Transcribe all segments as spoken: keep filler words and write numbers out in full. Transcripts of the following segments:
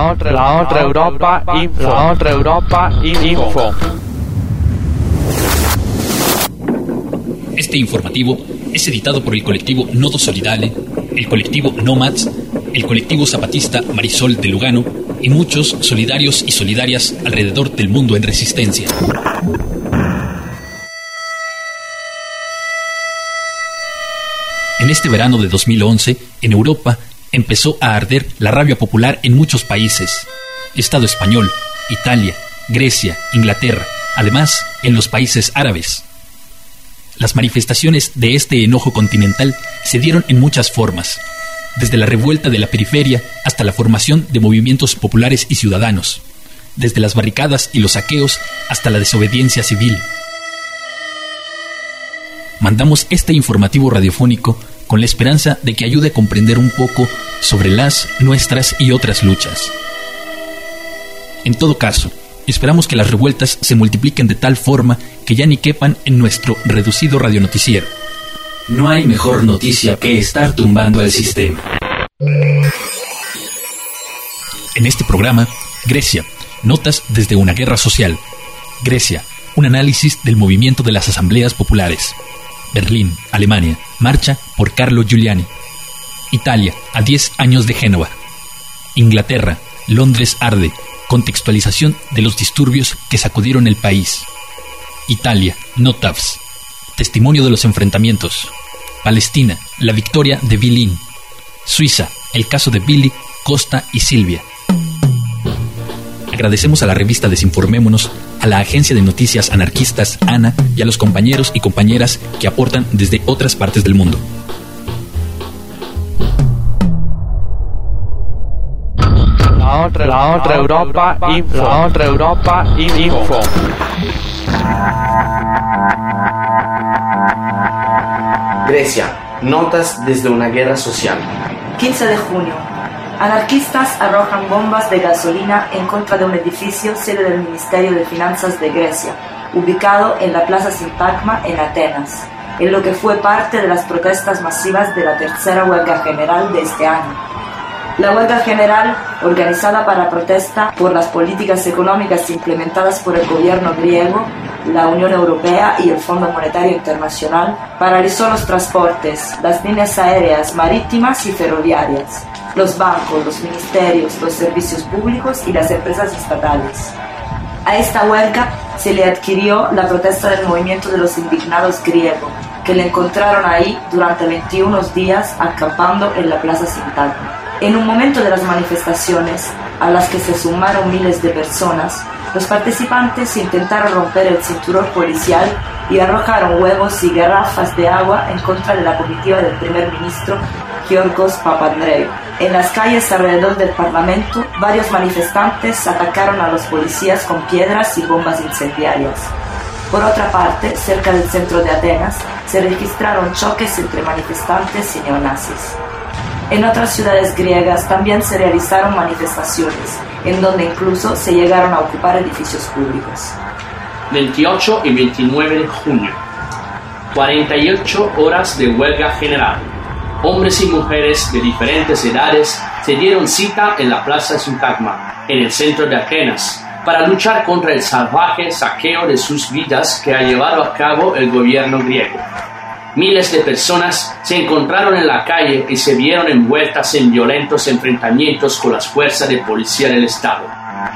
La otra, la otra Europa Info. La otra Europa Info. Este informativo es editado por el colectivo Nodo Solidale, el colectivo Nomads, el colectivo zapatista Marisol de Lugano y muchos solidarios y solidarias alrededor del mundo en resistencia. En este verano de dos mil once, en Europa, empezó a arder la rabia popular en muchos países. Estado español, Italia, Grecia, Inglaterra, además en los países árabes. Las manifestaciones de este enojo continental se dieron en muchas formas, desde la revuelta de la periferia hasta la formación de movimientos populares y ciudadanos, desde las barricadas y los saqueos hasta la desobediencia civil. Mandamos este informativo radiofónico con la esperanza de que ayude a comprender un poco sobre las, nuestras y otras luchas. En todo caso, esperamos que las revueltas se multipliquen de tal forma que ya ni quepan en nuestro reducido radionoticiero. No hay mejor noticia que estar tumbando el sistema. En este programa, Grecia, notas desde una guerra social. Grecia, un análisis del movimiento de las asambleas populares. Berlín, Alemania, marcha por Carlo Giuliani. Italia, a diez años de Génova. Inglaterra, Londres arde. Contextualización de los disturbios que sacudieron el país. Italia, no T A V S. Testimonio de los enfrentamientos. Palestina, la victoria de Bilin. Suiza, el caso de Billy, Costa y Silvia. Agradecemos a la revista Desinformémonos, a la agencia de noticias anarquistas ANA y a los compañeros y compañeras que aportan desde otras partes del mundo. La otra, la otra Europa Info. La otra Europa Info. Grecia, notas desde una guerra social. quince de junio. Anarquistas arrojan bombas de gasolina en contra de un edificio sede del Ministerio de Finanzas de Grecia, ubicado en la Plaza Sintagma en Atenas, en lo que fue parte de las protestas masivas de la tercera huelga general de este año. La huelga general, organizada para protesta por las políticas económicas implementadas por el gobierno griego, la Unión Europea y el Fondo Monetario Internacional, paralizó los transportes, las líneas aéreas, marítimas y ferroviarias, los bancos, los ministerios, los servicios públicos y las empresas estatales. A esta huelga se le adquirió la protesta del movimiento de los indignados griego, que le encontraron ahí durante veintiuno días acampando en la Plaza Sintagma. En un momento de las manifestaciones, a las que se sumaron miles de personas, los participantes intentaron romper el cinturón policial y arrojaron huevos y garrafas de agua en contra de la comitiva del primer ministro Giorgos Papandreou. En las calles alrededor del Parlamento, varios manifestantes atacaron a los policías con piedras y bombas incendiarias. Por otra parte, cerca del centro de Atenas, se registraron choques entre manifestantes y neonazis. En otras ciudades griegas también se realizaron manifestaciones, en donde incluso se llegaron a ocupar edificios públicos. veintiocho y veintinueve de junio. cuarenta y ocho horas de huelga general. Hombres y mujeres de diferentes edades se dieron cita en la Plaza Sintagma, en el centro de Atenas, para luchar contra el salvaje saqueo de sus vidas que ha llevado a cabo el gobierno griego. Miles de personas se encontraron en la calle y se vieron envueltas en violentos enfrentamientos con las fuerzas de policía del Estado.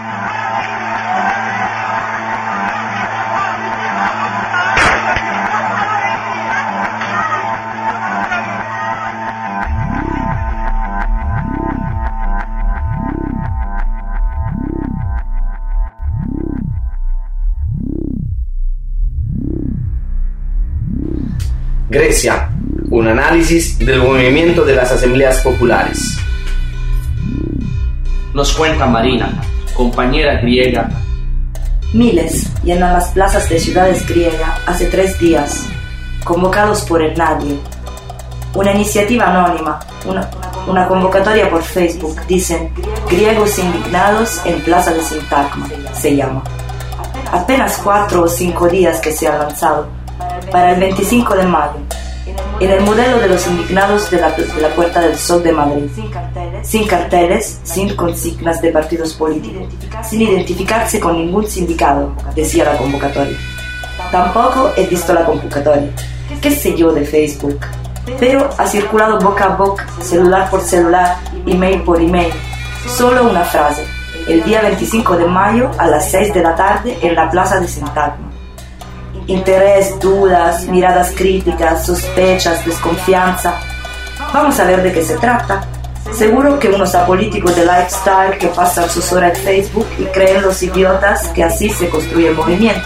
Grecia, un análisis del movimiento de las asambleas populares. Nos cuenta Marina, compañera griega. Miles llenan las plazas de ciudades griegas hace tres días, convocados por el nadie. Una iniciativa anónima, una, una convocatoria por Facebook, dicen Griegos indignados en Plaza de Sintagma, se llama. Apenas cuatro o cinco días que se ha lanzado. Para el veinticinco de mayo, en el modelo de los indignados de la, de la Puerta del Sol de Madrid. sin carteles, sin consignas de partidos políticos, sin identificarse con ningún sindicato, decía la convocatoria. Tampoco he visto la convocatoria, qué sé yo de Facebook, pero ha circulado boca a boca, celular por celular, email por email, solo una frase: el día veinticinco de mayo a las seis de la tarde en la plaza de Sintagma. Interés, dudas, miradas críticas, sospechas, desconfianza. Vamos a ver de qué se trata. Seguro que unos apolíticos de lifestyle que pasan sus horas en Facebook y creen los idiotas que así se construye el movimiento.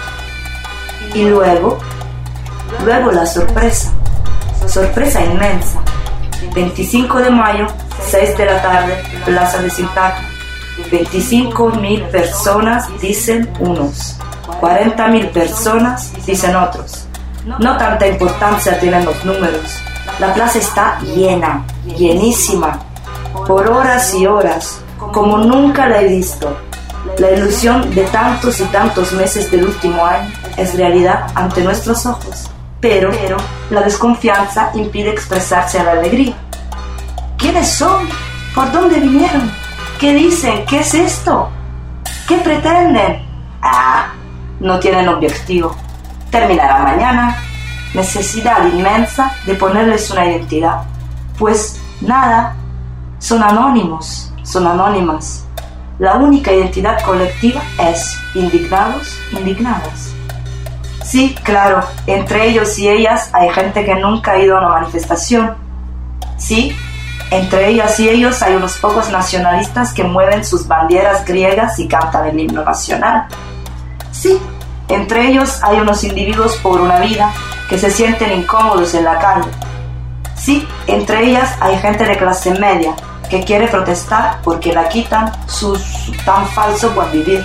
Y luego, luego la sorpresa, sorpresa inmensa. veinticinco de mayo, seis de la tarde, plaza de Sintagma. veinticinco mil personas dicen unos, cuarenta mil personas dicen otros. No tanta importancia tienen los números. La plaza está llena, llenísima, por horas y horas, como nunca la he visto. La ilusión de tantos y tantos meses del último año es realidad ante nuestros ojos, pero, pero la desconfianza impide expresarse a la alegría. ¿Quiénes son? ¿Por dónde vinieron? ¿Qué dicen? ¿Qué es esto? ¿Qué pretenden? Ah, no tienen objetivo. Terminará mañana. Necesidad inmensa de ponerles una identidad. Pues nada, son anónimos, son anónimas. La única identidad colectiva es indignados, indignadas. Sí, claro, entre ellos y ellas hay gente que nunca ha ido a una manifestación. Sí, entre ellas y ellos hay unos pocos nacionalistas que mueven sus banderas griegas y cantan el himno nacional. Sí, entre ellos hay unos individuos por una vida que se sienten incómodos en la calle. Sí, entre ellas hay gente de clase media que quiere protestar porque la quitan su, su tan falso buen vivir.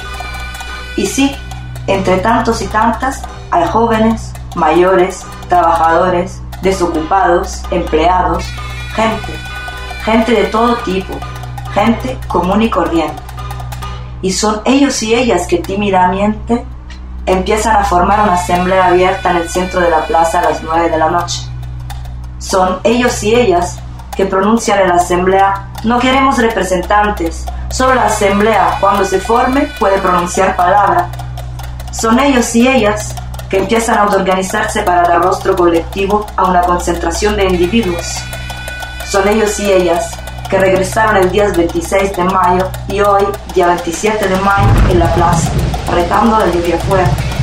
Y sí, entre tantos y tantas hay jóvenes, mayores, trabajadores, desocupados, empleados, gente, gente de todo tipo, gente común y corriente. Y son ellos y ellas que tímidamente empiezan a formar una asamblea abierta en el centro de la plaza a las nueve de la noche. Son ellos y ellas que pronuncian en la asamblea: no queremos representantes, solo la asamblea, cuando se forme, puede pronunciar palabra. Son ellos y ellas que empiezan a autoorganizarse para dar rostro colectivo a una concentración de individuos. Son ellos y ellas que regresaron el día veintiséis de mayo y hoy, día veintisiete de mayo, en la plaza, retando de lluvia afuera.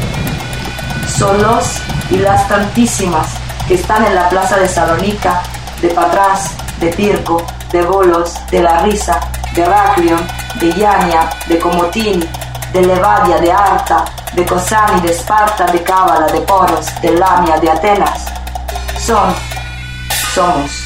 Son los y las tantísimas que están en la plaza de Salónica, de Patras, de Pirco, de Bolos, de La Risa, de Raclion, de Iania, de Comotini, de Levadia, de Arta, de Cosani, de Esparta, de Cábala, de Poros, de Lamia, de Atenas. Son, somos.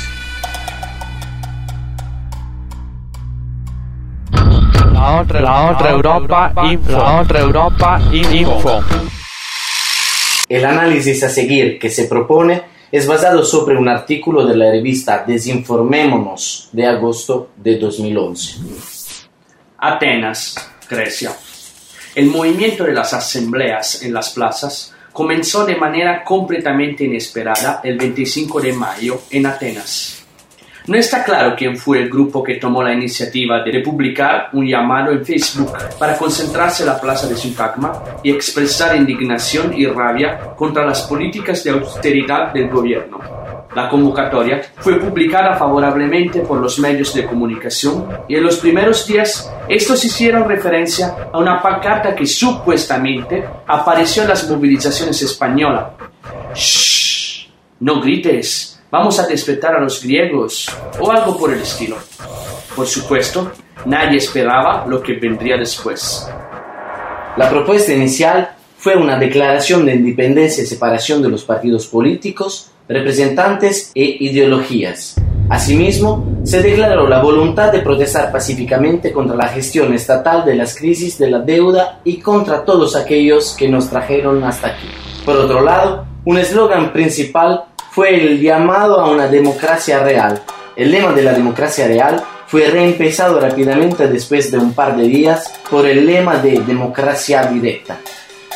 La otra, la otra Europa Info. La otra Europa Info. El análisis a seguir que se propone es basado sobre un artículo de la revista Desinformémonos de agosto de dos mil once. Atenas, Grecia. El movimiento de las asambleas en las plazas comenzó de manera completamente inesperada el veinticinco de mayo en Atenas. No está claro quién fue el grupo que tomó la iniciativa de publicar un llamado en Facebook para concentrarse en la plaza de Sintagma y expresar indignación y rabia contra las políticas de austeridad del gobierno. La convocatoria fue publicada favorablemente por los medios de comunicación y en los primeros días estos hicieron referencia a una pancarta que supuestamente apareció en las movilizaciones españolas. ¡Shh! ¡No grites! Vamos a despertar a los griegos, o algo por el estilo. Por supuesto, nadie esperaba lo que vendría después. La propuesta inicial fue una declaración de independencia y separación de los partidos políticos, representantes e ideologías. Asimismo, se declaró la voluntad de protestar pacíficamente contra la gestión estatal de las crisis de la deuda y contra todos aquellos que nos trajeron hasta aquí. Por otro lado, un eslogan principal fue el llamado a una democracia real. El lema de la democracia real fue reempezado rápidamente después de un par de días por el lema de democracia directa.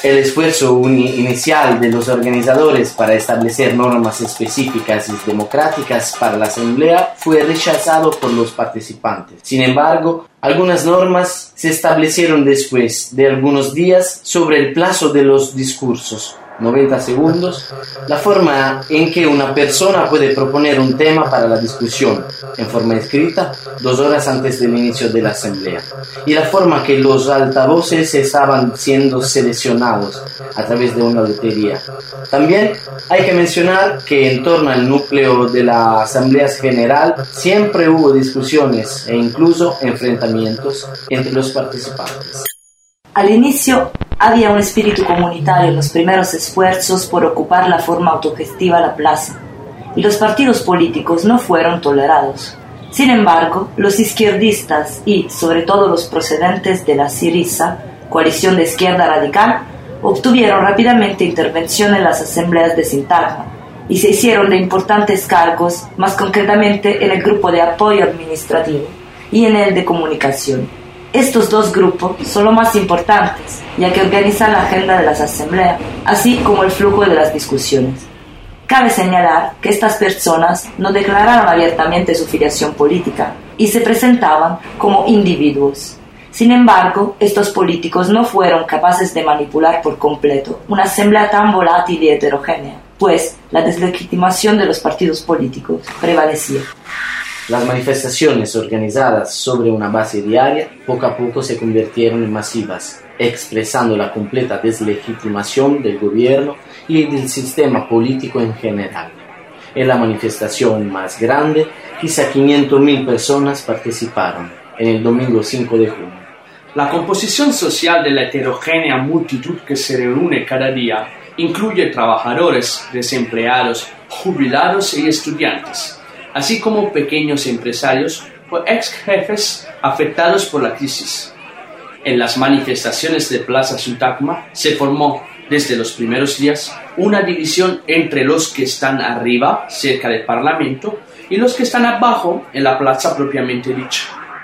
El esfuerzo uni- inicial de los organizadores para establecer normas específicas y democráticas para la asamblea fue rechazado por los participantes. Sin embargo, algunas normas se establecieron después de algunos días sobre el plazo de los discursos, noventa segundos, la forma en que una persona puede proponer un tema para la discusión en forma escrita dos horas antes del inicio de la asamblea, y la forma que los altavoces estaban siendo seleccionados a través de una lotería. También hay que mencionar que en torno al núcleo de la Asamblea General siempre hubo discusiones e incluso enfrentamientos entre los participantes. Al inicio había un espíritu comunitario en los primeros esfuerzos por ocupar la forma autogestiva la plaza, y los partidos políticos no fueron tolerados. Sin embargo, los izquierdistas y, sobre todo, los procedentes de la Syriza, coalición de izquierda radical, obtuvieron rápidamente intervención en las asambleas de Sintagma y se hicieron de importantes cargos, más concretamente en el grupo de apoyo administrativo y en el de comunicación. Estos dos grupos son los más importantes, ya que organizan la agenda de las asambleas, así como el flujo de las discusiones. Cabe señalar que estas personas no declararon abiertamente su filiación política y se presentaban como individuos. Sin embargo, estos políticos no fueron capaces de manipular por completo una asamblea tan volátil y heterogénea, pues la deslegitimación de los partidos políticos prevalecía. Las manifestaciones organizadas sobre una base diaria poco a poco se convirtieron en masivas, expresando la completa deslegitimación del gobierno y del sistema político en general. En la manifestación más grande, quizá quinientas mil personas participaron, en el domingo cinco de junio. La composición social de la heterogénea multitud que se reúne cada día incluye trabajadores, desempleados, jubilados y estudiantes, así como pequeños empresarios o ex jefes afectados por la crisis. En las manifestaciones de Plaza Sintagma se formó desde los primeros días una división entre los que están arriba, cerca del Parlamento, y los que están abajo, en la plaza propiamente dicha.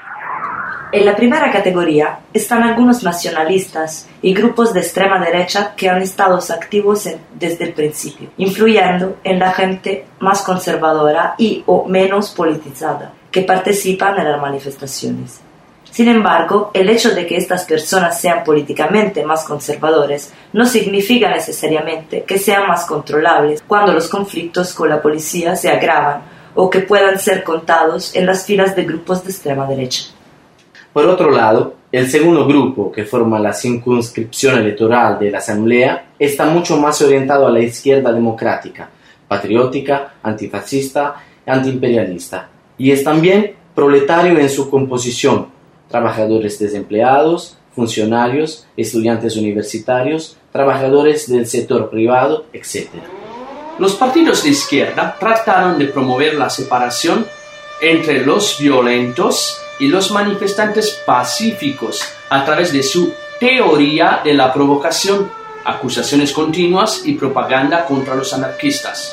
En la primera categoría están algunos nacionalistas y grupos de extrema derecha que han estado activos en, desde el principio, influyendo en la gente más conservadora y o menos politizada que participan en las manifestaciones. Sin embargo, el hecho de que estas personas sean políticamente más conservadores no significa necesariamente que sean más controlables cuando los conflictos con la policía se agravan o que puedan ser contados en las filas de grupos de extrema derecha. Por otro lado, el segundo grupo que forma la circunscripción electoral de la Asamblea está mucho más orientado a la izquierda democrática, patriótica, antifascista y antiimperialista, y es también proletario en su composición: trabajadores desempleados, funcionarios, estudiantes universitarios, trabajadores del sector privado, etcétera. Los partidos de izquierda trataron de promover la separación entre los violentos y los manifestantes pacíficos a través de su teoría de la provocación, acusaciones continuas y propaganda contra los anarquistas.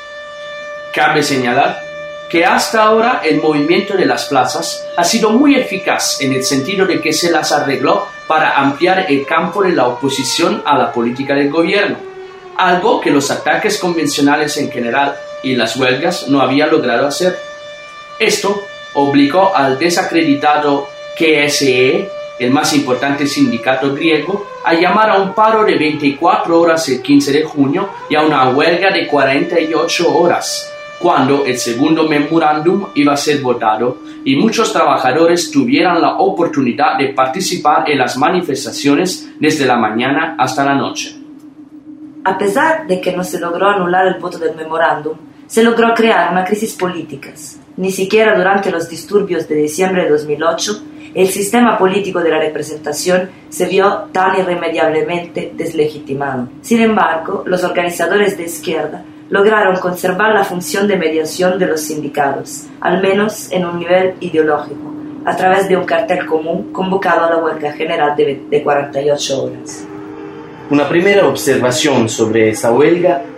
Cabe señalar que hasta ahora el movimiento de las plazas ha sido muy eficaz en el sentido de que se las arregló para ampliar el campo de la oposición a la política del gobierno, algo que los ataques convencionales en general y las huelgas no habían logrado hacer. Esto obligó al desacreditado K S E, el más importante sindicato griego, a llamar a un paro de veinticuatro horas el quince de junio y a una huelga de cuarenta y ocho horas, cuando el segundo memorándum iba a ser votado y muchos trabajadores tuvieran la oportunidad de participar en las manifestaciones desde la mañana hasta la noche. A pesar de que no se logró anular el voto del memorándum, se logró crear una crisis política. Ni siquiera durante los disturbios de diciembre de dos mil ocho, el sistema político de la representación se vio tan irremediablemente deslegitimado. Sin embargo, los organizadores de izquierda lograron conservar la función de mediación de los sindicatos, al menos en un nivel ideológico, a través de un cartel común convocado a la huelga general de, de cuarenta y ocho horas. Una primera observación sobre esa huelga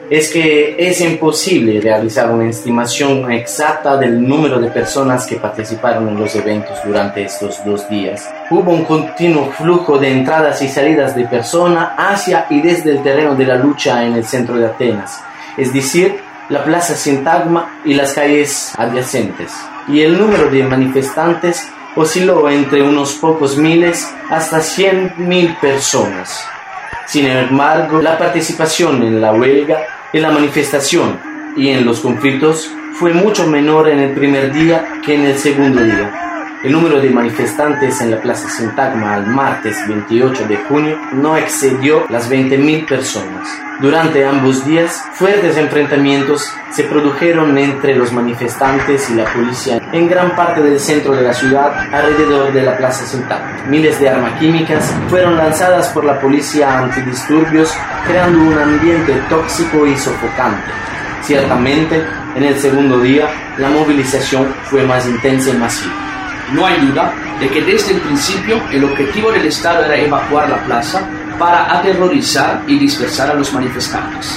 es que es imposible realizar una estimación exacta del número de personas que participaron en los eventos durante estos dos días. Hubo un continuo flujo de entradas y salidas de personas hacia y desde el terreno de la lucha en el centro de Atenas, es decir, la plaza Sintagma y las calles adyacentes. Y el número de manifestantes osciló entre unos pocos miles hasta cien mil personas. Sin embargo, la participación en la huelga, en la manifestación y en los conflictos fue mucho menor en el primer día que en el segundo día. El número de manifestantes en la plaza Sintagma al martes veintiocho de junio no excedió las veinte mil personas. Durante ambos días, fuertes enfrentamientos se produjeron entre los manifestantes y la policía en gran parte del centro de la ciudad alrededor de la plaza Sintagma. Miles de armas químicas fueron lanzadas por la policía antidisturbios, creando un ambiente tóxico y sofocante. Ciertamente, en el segundo día, la movilización fue más intensa y masiva. No hay duda de que desde el principio el objetivo del Estado era evacuar la plaza para aterrorizar y dispersar a los manifestantes.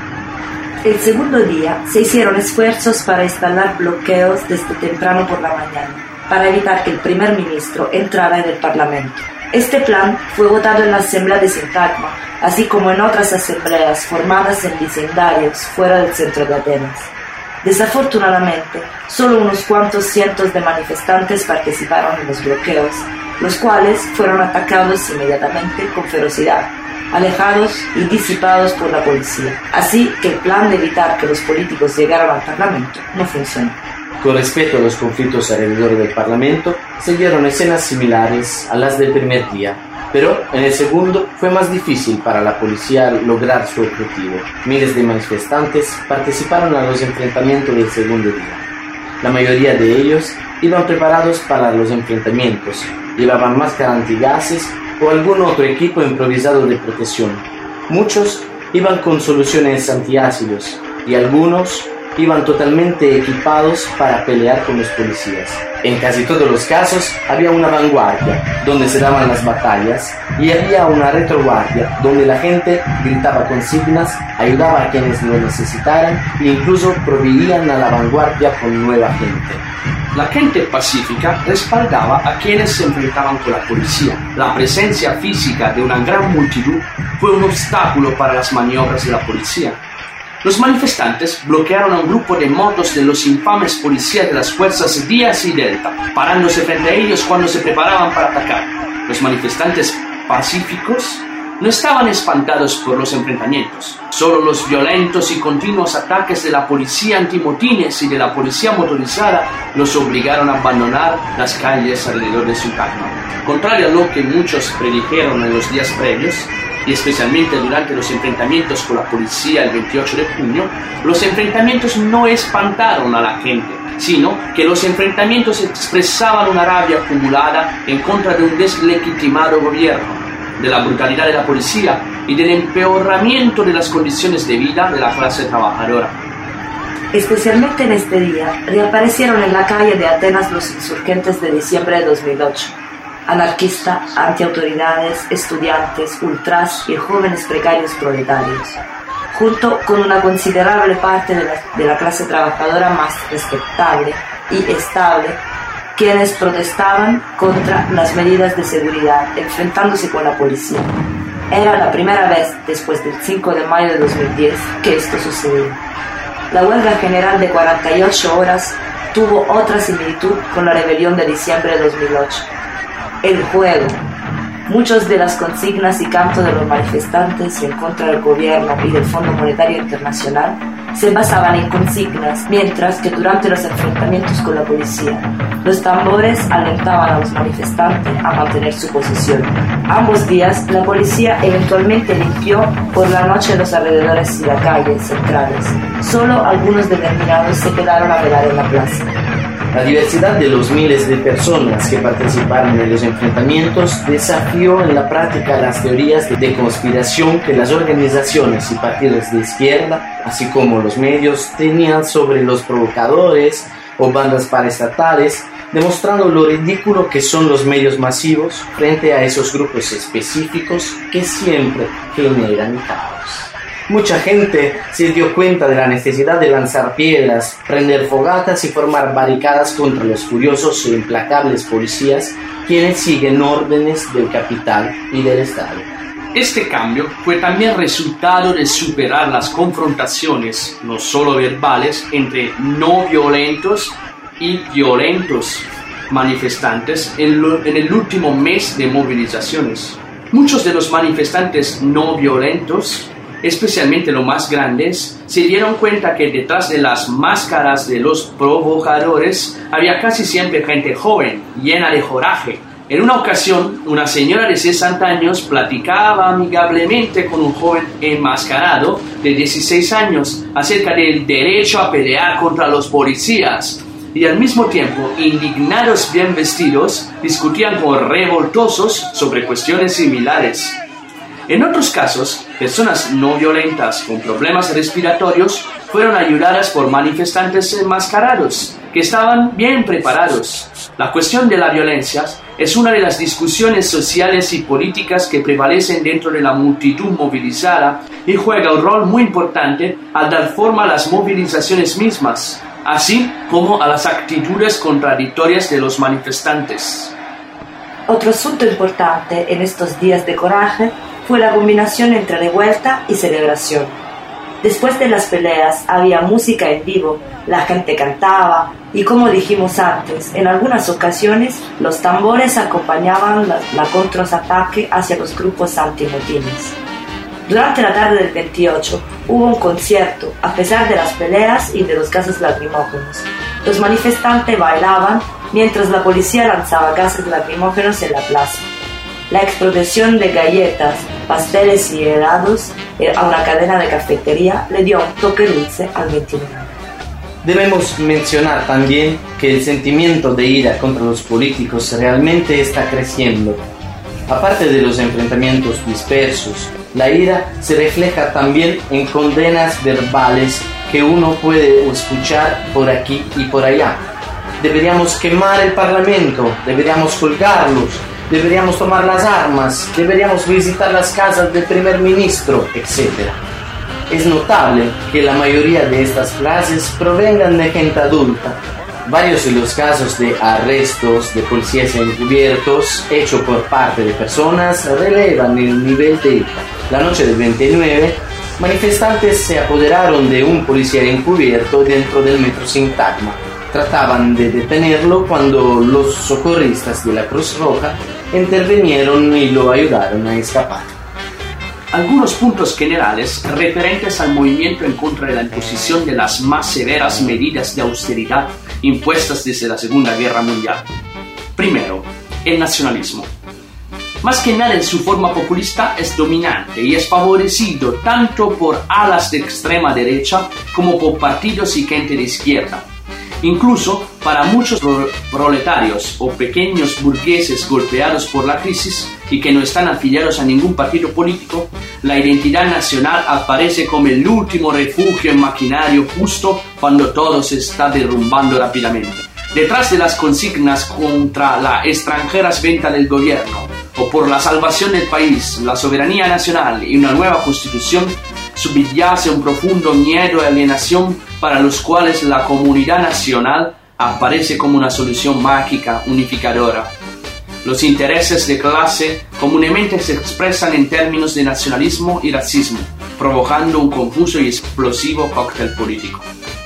El segundo día se hicieron esfuerzos para instalar bloqueos desde temprano por la mañana, para evitar que el primer ministro entrara en el Parlamento. Este plan fue votado en la Asamblea de Sintagma, así como en otras asambleas formadas en vecindarios fuera del centro de Atenas. Desafortunadamente, solo unos cuantos cientos de manifestantes participaron en los bloqueos, los cuales fueron atacados inmediatamente con ferocidad, alejados y disipados por la policía. Así que el plan de evitar que los políticos llegaran al Parlamento no funcionó. Con respecto a los conflictos alrededor del Parlamento, se dieron escenas similares a las del primer día, pero en el segundo fue más difícil para la policía lograr su objetivo. Miles de manifestantes participaron en los enfrentamientos del segundo día. La mayoría de ellos iban preparados para los enfrentamientos, llevaban máscaras antigases o algún otro equipo improvisado de protección. Muchos iban con soluciones antiácidos y algunos iban totalmente equipados para pelear con los policías. En casi todos los casos había una vanguardia donde se daban las batallas y había una retroguardia donde la gente gritaba consignas, ayudaba a quienes lo necesitaran e incluso proveían a la vanguardia con nueva gente. La gente pacífica respaldaba a quienes se enfrentaban con la policía. La presencia física de una gran multitud fue un obstáculo para las maniobras de la policía. Los manifestantes bloquearon a un grupo de motos de los infames policías de las fuerzas Díaz y Delta, parándose frente a ellos cuando se preparaban para atacar. Los manifestantes pacíficos no estaban espantados por los enfrentamientos. Solo los violentos y continuos ataques de la policía antimotines y de la policía motorizada los obligaron a abandonar las calles alrededor de Sintagma. Contrario a lo que muchos predijeron en los días previos, y especialmente durante los enfrentamientos con la policía el veintiocho de junio, los enfrentamientos no espantaron a la gente, sino que los enfrentamientos expresaban una rabia acumulada en contra de un deslegitimado gobierno, de la brutalidad de la policía y del empeoramiento de las condiciones de vida de la clase trabajadora. Especialmente en este día, reaparecieron en la calle de Atenas los insurgentes de diciembre de dos mil ocho. Anarquistas, antiautoridades, estudiantes, ultras y jóvenes precarios proletarios, junto con una considerable parte de la, de la clase trabajadora más respetable y estable, quienes protestaban contra las medidas de seguridad, enfrentándose con la policía. Era la primera vez después del cinco de mayo de dos mil diez que esto sucedió. La huelga general de cuarenta y ocho horas tuvo otra similitud con la rebelión de diciembre de dos mil ocho. El juego. Muchas de las consignas y cantos de los manifestantes en contra del gobierno y del Fondo Monetario Internacional se basaban en consignas, mientras que durante los enfrentamientos con la policía, los tambores alentaban a los manifestantes a mantener su posición. Ambos días, la policía eventualmente limpió por la noche los alrededores y las calles centrales. Solo algunos determinados se quedaron a velar en la plaza. La diversidad de los miles de personas que participaron en los enfrentamientos desafió en la práctica las teorías de conspiración que las organizaciones y partidos de izquierda, así como los medios, tenían sobre los provocadores o bandas paraestatales, demostrando lo ridículo que son los medios masivos frente a esos grupos específicos que siempre generan caos. Mucha gente se dio cuenta de la necesidad de lanzar piedras, prender fogatas y formar barricadas contra los furiosos e implacables policías, quienes siguen órdenes del capital y del Estado. Este cambio fue también resultado de superar las confrontaciones, no solo verbales, entre no violentos y violentos manifestantes en, lo, en el último mes de movilizaciones. Muchos de los manifestantes no violentos, especialmente los más grandes, se dieron cuenta que detrás de las máscaras de los provocadores había casi siempre gente joven, llena de coraje. En una ocasión, una señora de sesenta años platicaba amigablemente con un joven enmascarado de dieciséis años acerca del derecho a pelear contra los policías. Y al mismo tiempo, indignados bien vestidos, discutían con revoltosos sobre cuestiones similares. En otros casos, personas no violentas con problemas respiratorios fueron ayudadas por manifestantes enmascarados, que estaban bien preparados. La cuestión de la violencia es una de las discusiones sociales y políticas que prevalecen dentro de la multitud movilizada y juega un rol muy importante al dar forma a las movilizaciones mismas, así como a las actitudes contradictorias de los manifestantes. Otro asunto importante en estos días de coraje fue la combinación entre revuelta y celebración. Después de las peleas había música en vivo, la gente cantaba y, como dijimos antes, en algunas ocasiones los tambores acompañaban la, la contraataque hacia los grupos antimotines. Durante la tarde del veintiocho hubo un concierto, a pesar de las peleas y de los gases lacrimógenos. Los manifestantes bailaban mientras la policía lanzaba gases lacrimógenos en la plaza. La explosión de galletas, pasteles y helados a una cadena de cafetería le dio un toque dulce al veintinueve. Debemos mencionar también que el sentimiento de ira contra los políticos realmente está creciendo. Aparte de los enfrentamientos dispersos, la ira se refleja también en condenas verbales que uno puede escuchar por aquí y por allá. Deberíamos quemar el Parlamento, deberíamos colgarlos, deberíamos tomar las armas, deberíamos visitar las casas del primer ministro, etcétera. Es notable que la mayoría de estas frases provengan de gente adulta. Varios de los casos de arrestos de policías encubiertos hechos por parte de personas relevan el nivel de ira. La noche del veintinueve, manifestantes se apoderaron de un policía encubierto dentro del metro Sintagma. Trataban de detenerlo cuando los socorristas de la Cruz Roja intervinieron y lo ayudaron a escapar. Algunos puntos generales referentes al movimiento en contra de la imposición de las más severas medidas de austeridad impuestas desde la Segunda Guerra Mundial. Primero, el nacionalismo. Más que nada en su forma populista es dominante y es favorecido tanto por alas de extrema derecha como por partidos y gente de izquierda. Incluso para muchos proletarios o pequeños burgueses golpeados por la crisis y que no están afiliados a ningún partido político, la identidad nacional aparece como el último refugio maquinario justo cuando todo se está derrumbando rápidamente. Detrás de las consignas contra la extranjeras venta del gobierno o por la salvación del país, la soberanía nacional y una nueva constitución, subyace un profundo miedo y alienación para los cuales la comunidad nacional aparece como una solución mágica unificadora. Los intereses de clase comúnmente se expresan en términos de nacionalismo y racismo, provocando un confuso y explosivo cóctel político.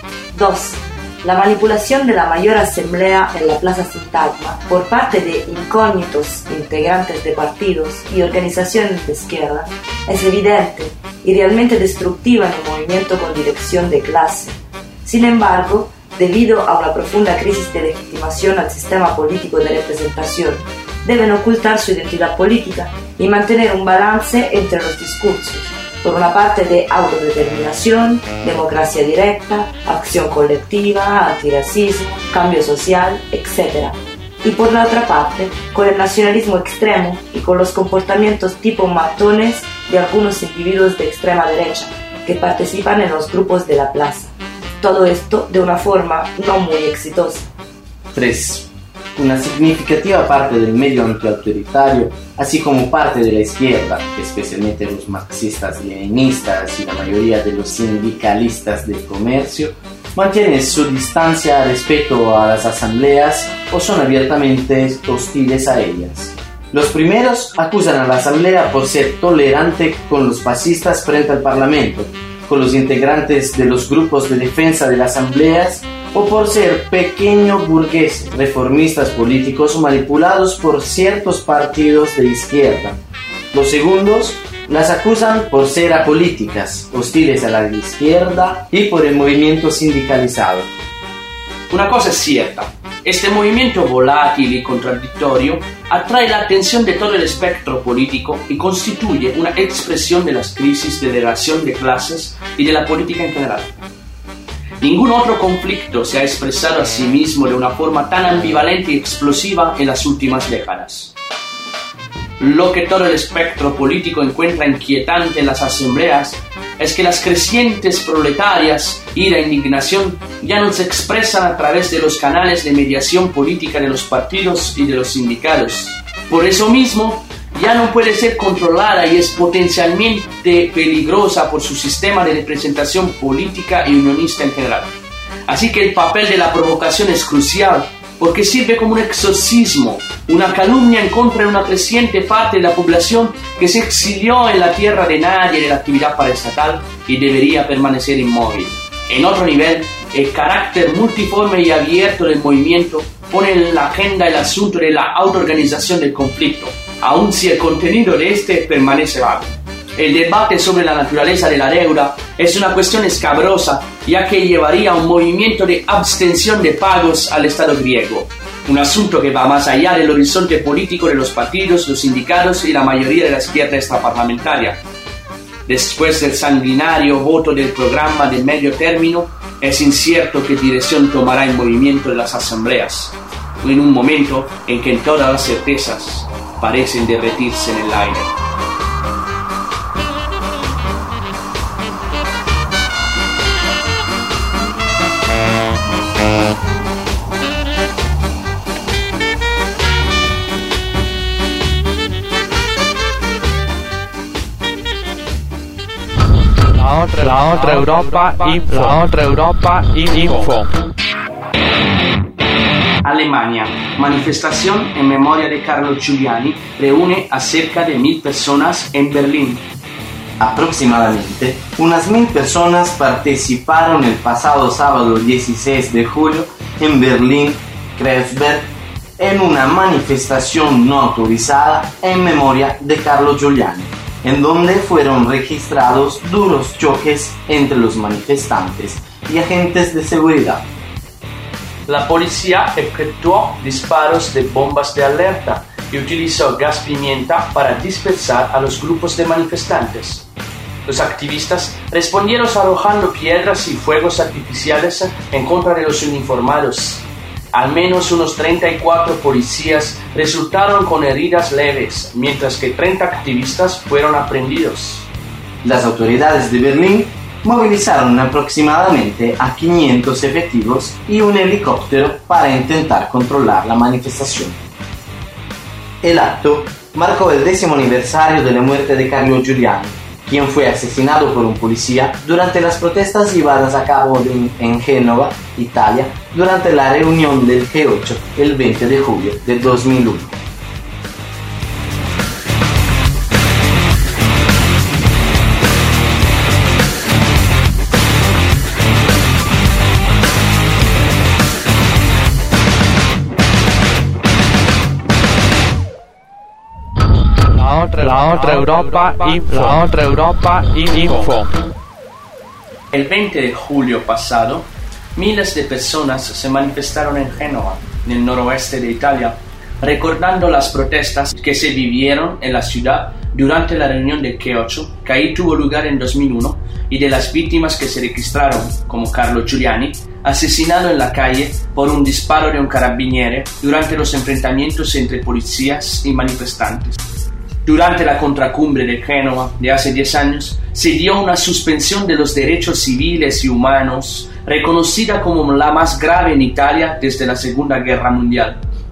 dos. La manipulación de la mayor asamblea en la Plaza Sintagma por parte de incógnitos integrantes de partidos y organizaciones de izquierda es evidente y realmente destructiva en un movimiento con dirección de clase. Sin embargo, debido a una profunda crisis de legitimación al sistema político de representación, deben ocultar su identidad política y mantener un balance entre los discursos, por una parte de autodeterminación, democracia directa, acción colectiva, antirracismo, cambio social, etcétera, y por la otra parte con el nacionalismo extremo y con los comportamientos tipo matones de algunos individuos de extrema derecha que participan en los grupos de la plaza. Todo esto de una forma no muy exitosa. tres. Una significativa parte del medio antiautoritario así como parte de la izquierda, especialmente los marxistas-leninistas y la mayoría de los sindicalistas del comercio, mantienen su distancia respecto a las asambleas o son abiertamente hostiles a ellas. Los primeros acusan a la asamblea por ser tolerante con los fascistas frente al parlamento, con los integrantes de los grupos de defensa de las asambleas o por ser pequeño burgueses, reformistas políticos manipulados por ciertos partidos de izquierda. Los segundos las acusan por ser apolíticas, hostiles a la izquierda y por el movimiento sindicalizado. Una cosa es cierta, este movimiento volátil y contradictorio atrae la atención de todo el espectro político y constituye una expresión de las crisis de relación de clases y de la política en general. Ningún otro conflicto se ha expresado a sí mismo de una forma tan ambivalente y explosiva en las últimas décadas. Lo que todo el espectro político encuentra inquietante en las asambleas es que las crecientes proletarias y la indignación ya no se expresan a través de los canales de mediación política de los partidos y de los sindicatos. Por eso mismo, ya no puede ser controlada y es potencialmente peligrosa por su sistema de representación política y unionista en general. Así que el papel de la provocación es crucial, porque sirve como un exorcismo, una calumnia en contra de una creciente parte de la población que se exilió en la tierra de nadie de la actividad paraestatal y debería permanecer inmóvil. En otro nivel, el carácter multiforme y abierto del movimiento pone en la agenda el asunto de la autoorganización del conflicto, aun si el contenido de este permanece vago. El debate sobre la naturaleza de la deuda es una cuestión escabrosa, ya que llevaría a un movimiento de abstención de pagos al Estado griego, un asunto que va más allá del horizonte político de los partidos, los sindicatos y la mayoría de la izquierda extraparlamentaria. Después del sanguinario voto del programa de medio término, es incierto qué dirección tomará el movimiento de las asambleas, en un momento en que todas las certezas parecen derretirse en el aire. La otra, la otra Europa Info. La otra Europa Info. Alemania. Manifestación en memoria de Carlo Giuliani reúne a cerca de mil personas en Berlín. Aproximadamente unas mil personas participaron el pasado sábado dieciséis de julio en Berlín-Kreuzberg en una manifestación no autorizada en memoria de Carlo Giuliani, en donde fueron registrados duros choques entre los manifestantes y agentes de seguridad. La policía efectuó disparos de bombas de alerta y utilizó gas pimienta para dispersar a los grupos de manifestantes. Los activistas respondieron arrojando piedras y fuegos artificiales en contra de los uniformados. Al menos unos treinta y cuatro policías resultaron con heridas leves, mientras que treinta activistas fueron aprehendidos. Las autoridades de Berlín movilizaron aproximadamente a quinientos efectivos y un helicóptero para intentar controlar la manifestación. El acto marcó el décimo aniversario de la muerte de Carlo Giuliani, quien fue asesinado por un policía durante las protestas llevadas a cabo en Génova, Italia, durante la reunión del G ocho el veinte de julio de dos mil uno. La otra, la otra Europa Info. La otra Europa Info. El veinte de julio pasado, miles de personas se manifestaron en Génova, en el noroeste de Italia, recordando las protestas que se vivieron en la ciudad durante la reunión del G ocho, que ahí tuvo lugar en dos mil uno, y de las víctimas que se registraron, como Carlo Giuliani, asesinado en la calle por un disparo de un carabiniere durante los enfrentamientos entre policías y manifestantes. Durante la contracumbre de Génova de hace diez años, se dio una suspensión de los derechos civiles y humanos, reconocida como la más grave en Italia desde la Segunda Guerra Mundial.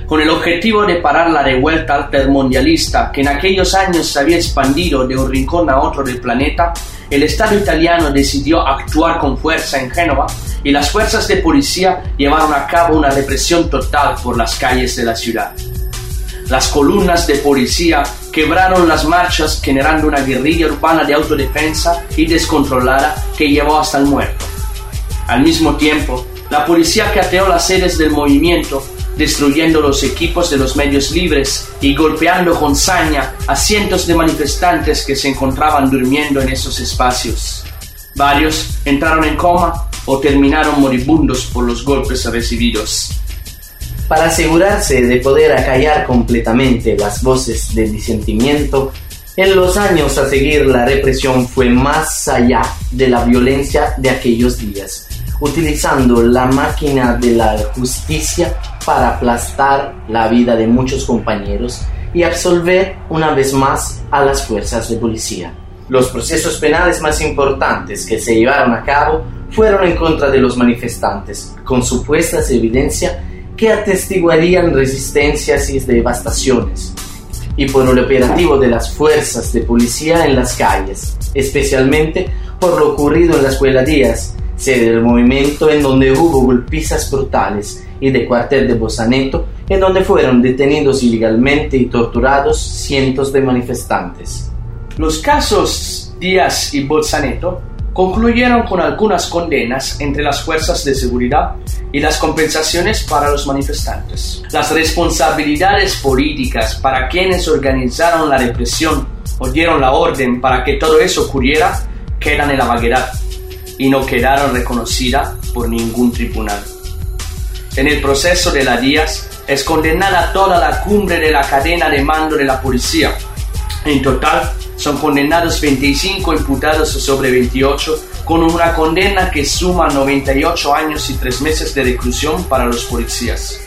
Con el objetivo de parar la revuelta altermundialista que en aquellos años se había expandido de un rincón a otro del planeta, el Estado italiano decidió actuar con fuerza en Génova y las fuerzas de policía llevaron a cabo una represión total por las calles de la ciudad. Las columnas de policía quebraron las marchas, generando una guerrilla urbana de autodefensa y descontrolada que llevó hasta el muerto. Al mismo tiempo, la policía cateó las sedes del movimiento, destruyendo los equipos de los medios libres y golpeando con saña a cientos de manifestantes que se encontraban durmiendo en esos espacios. Varios entraron en coma o terminaron moribundos por los golpes recibidos. Para asegurarse de poder acallar completamente las voces del disentimiento, en los años a seguir la represión fue más allá de la violencia de aquellos días, utilizando la máquina de la justicia para aplastar la vida de muchos compañeros y absolver una vez más a las fuerzas de policía. Los procesos penales más importantes que se llevaron a cabo fueron en contra de los manifestantes, con supuestas evidencias que atestiguarían resistencias y devastaciones, y por el operativo de las fuerzas de policía en las calles, especialmente por lo ocurrido en la Escuela Díaz, sede del movimiento en donde hubo golpizas brutales, y de cuartel de Bolzaneto, en donde fueron detenidos ilegalmente y torturados cientos de manifestantes. Los casos Díaz y Bolzaneto concluyeron con algunas condenas entre las fuerzas de seguridad y las compensaciones para los manifestantes. Las responsabilidades políticas para quienes organizaron la represión o dieron la orden para que todo eso ocurriera quedan en la vaguedad y no quedaron reconocidas por ningún tribunal. En el proceso de la Díaz es condenada toda la cumbre de la cadena de mando de la policía. En total son condenados veinticinco imputados sobre veintiocho, con una condena que suma noventa y ocho años y tres meses de reclusión para los policías.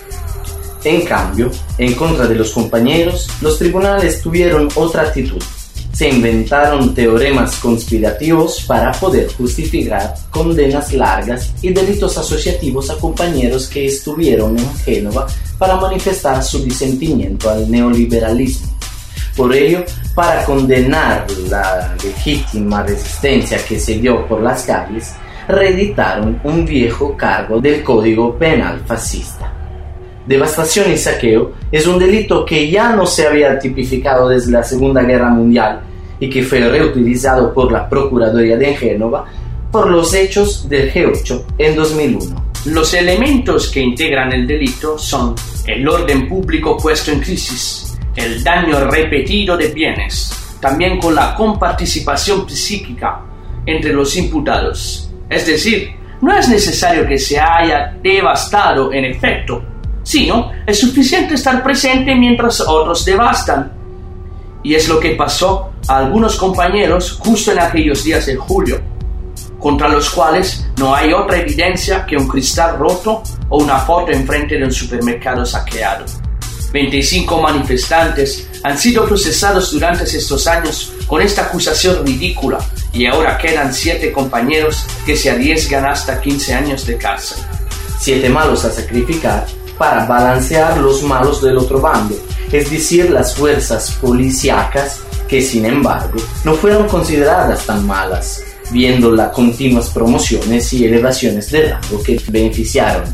En cambio, en contra de los compañeros, los tribunales tuvieron otra actitud. Se inventaron teoremas conspirativos para poder justificar condenas largas y delitos asociativos a compañeros que estuvieron en Génova para manifestar su disentimiento al neoliberalismo. Por ello, para condenar la legítima resistencia que se dio por las calles, reeditaron un viejo cargo del Código Penal fascista. Devastación y saqueo es un delito que ya no se había tipificado desde la Segunda Guerra Mundial y que fue reutilizado por la Procuraduría de Génova por los hechos del G ocho en dos mil uno. Los elementos que integran el delito son el orden público puesto en crisis, el daño repetido de bienes, también con la comparticipación psíquica entre los imputados. Es decir, no es necesario que se haya devastado en efecto, sino es suficiente estar presente mientras otros devastan. Y es lo que pasó a algunos compañeros justo en aquellos días de julio, contra los cuales no hay otra evidencia que un cristal roto o una foto enfrente de un supermercado saqueado. veinticinco manifestantes han sido procesados durante estos años con esta acusación ridícula y ahora quedan siete compañeros que se arriesgan hasta quince años de cárcel. Siete malos a sacrificar para balancear los malos del otro bando, es decir, las fuerzas policíacas que, sin embargo, no fueron consideradas tan malas, viendo las continuas promociones y elevaciones de rango que beneficiaron.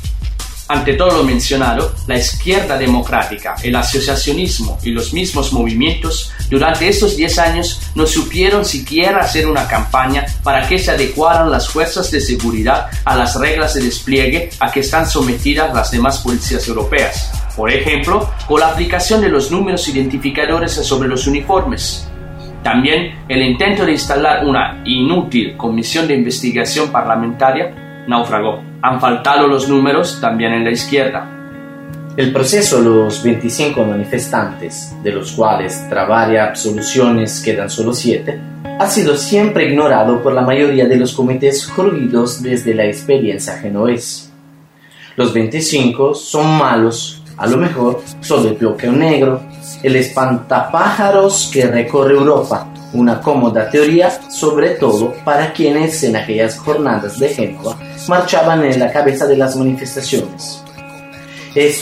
Ante todo lo mencionado, la izquierda democrática, el asociacionismo y los mismos movimientos durante estos diez años no supieron siquiera hacer una campaña para que se adecuaran las fuerzas de seguridad a las reglas de despliegue a que están sometidas las demás policías europeas. Por ejemplo, con la aplicación de los números identificadores sobre los uniformes. También el intento de instalar una inútil comisión de investigación parlamentaria naufragó. Han faltado los números también en la izquierda. El proceso a los veinticinco manifestantes, de los cuales tras varias absoluciones quedan solo siete, ha sido siempre ignorado por la mayoría de los comités jurídicos desde la experiencia genovesa. Los veinticinco son malos, a lo mejor son del bloqueo negro, el espantapájaros que recorre Europa, una cómoda teoría, sobre todo para quienes en aquellas jornadas de Génova marchaban en la cabeza de las manifestaciones. Esto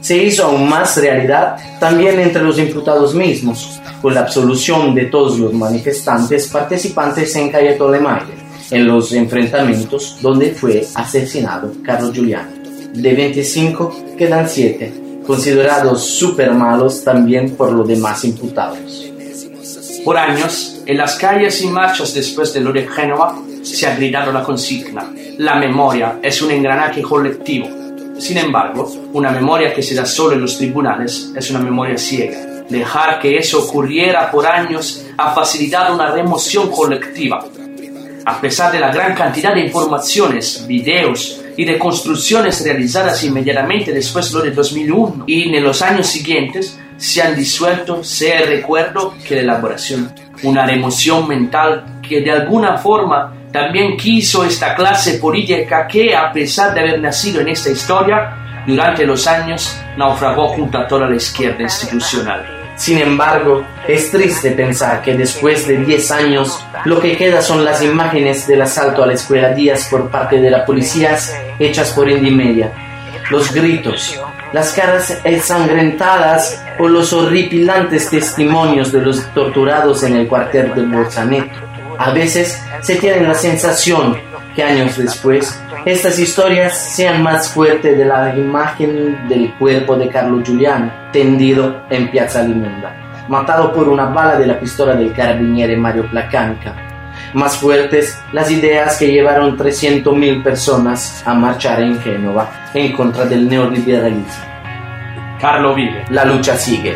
se hizo aún más realidad también entre los imputados mismos, con la absolución de todos los manifestantes participantes en Calle Tolemaide, en los enfrentamientos donde fue asesinado Carlo Giuliani. De veinticinco quedan siete, considerados súper malos también por los demás imputados. Por años, en las calles y marchas después de lo de Génova, se ha gritado la consigna: la memoria es un engranaje colectivo. Sin embargo, una memoria que se da solo en los tribunales es una memoria ciega. Dejar que eso ocurriera por años ha facilitado una remoción colectiva. A pesar de la gran cantidad de informaciones, videos y reconstrucciones realizadas inmediatamente después de lo de dos mil uno y en los años siguientes, se han disuelto sea el recuerdo que la elaboración. Una remoción mental que de alguna forma también quiso esta clase política que, a pesar de haber nacido en esta historia, durante los años naufragó junto a toda la izquierda institucional. Sin embargo, es triste pensar que después de diez años, lo que queda son las imágenes del asalto a la Escuela Díaz por parte de la policía hechas por Indy Media, los gritos, las caras ensangrentadas o los horripilantes testimonios de los torturados en el cuartel del Bolzaneto. A veces se tiene la sensación que años después estas historias sean más fuertes de la imagen del cuerpo de Carlo Giuliani tendido en Piazza Alimonda, matado por una bala de la pistola del carabiniere Mario Placanca. Más fuertes las ideas que llevaron trescientas mil personas a marchar en Génova en contra del neoliberalismo. Carlo vive. La lucha sigue.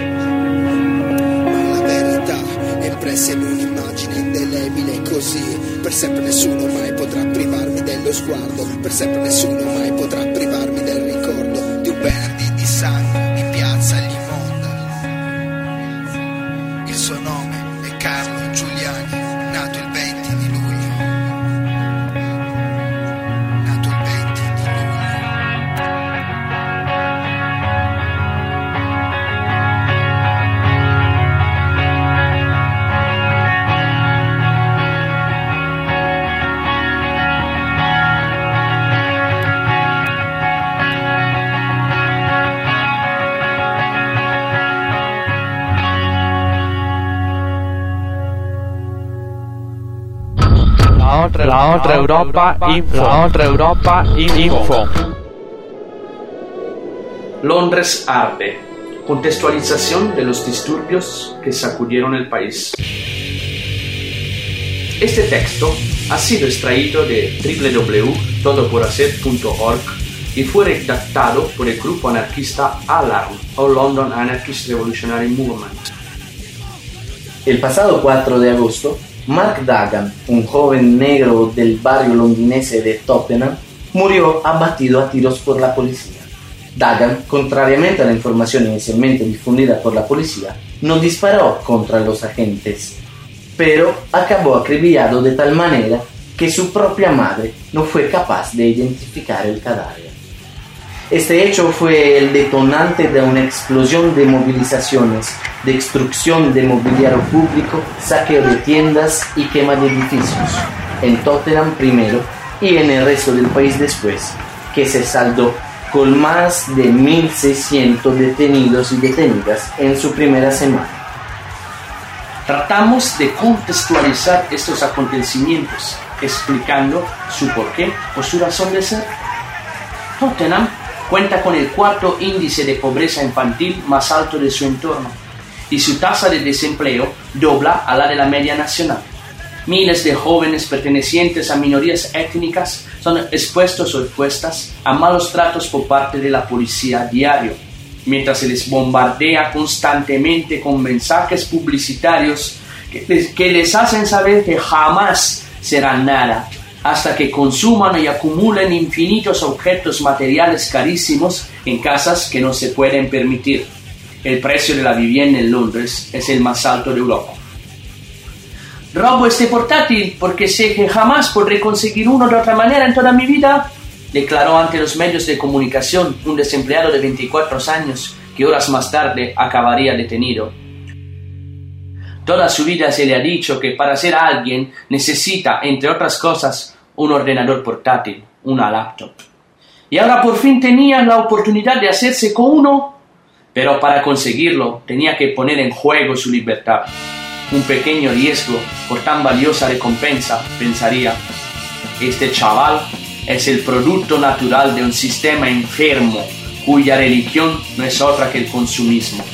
La verità è impressa in un'immagine indelebile così. Per sempre nessuno mai potrà privarmi dello sguardo. Per sempre nessuno mai potrà privarmi del ricordo di un venerdì di sangue in piazza Alimonda. Il suo nome è Carlo Giuliani, nato il venti di luglio. Nato il venti di luglio. La otra, la otra Europa Info. La otra Europa Info. Londres arde. Contextualización de los disturbios que sacudieron el país. Este texto ha sido extraído de doble u doble u doble u punto todo por hacer punto org y fue redactado por el grupo anarquista Alarm, o London Anarchist Revolutionary Movement. El pasado cuatro de agosto, Mark Dagan, un joven negro del barrio londinense de Tottenham, murió abatido a tiros por la policía. Dagan, contrariamente a la información inicialmente difundida por la policía, no disparó contra los agentes, pero acabó acribillado de tal manera que su propia madre no fue capaz de identificar el cadáver. Este hecho fue el detonante de una explosión de movilizaciones, destrucción de mobiliario público, saqueo de tiendas y quema de edificios, en Tottenham primero y en el resto del país después, que se saldó con más de mil seiscientos detenidos y detenidas en su primera semana. Tratamos de contextualizar estos acontecimientos, explicando su porqué o su razón de ser. Tottenham cuenta con el cuarto índice de pobreza infantil más alto de su entorno y su tasa de desempleo dobla a la de la media nacional. Miles de jóvenes pertenecientes a minorías étnicas son expuestos o expuestas a malos tratos por parte de la policía diario, mientras se les bombardea constantemente con mensajes publicitarios que les, que les hacen saber que jamás serán nada, hasta que consuman y acumulen infinitos objetos materiales carísimos en casas que no se pueden permitir. El precio de la vivienda en Londres es el más alto de Europa. Robo este portátil porque sé que jamás podré conseguir uno de otra manera en toda mi vida, declaró ante los medios de comunicación un desempleado de veinticuatro años que horas más tarde acabaría detenido. Toda su vida se le ha dicho que para ser alguien necesita, entre otras cosas, un ordenador portátil, una laptop. Y ahora por fin tenía la oportunidad de hacerse con uno Pero para conseguirlo tenía que poner en juego su libertad. Un pequeño riesgo por tan valiosa recompensa, pensaría. Este chaval es el producto natural de un sistema enfermo cuya religión no es otra que el consumismo.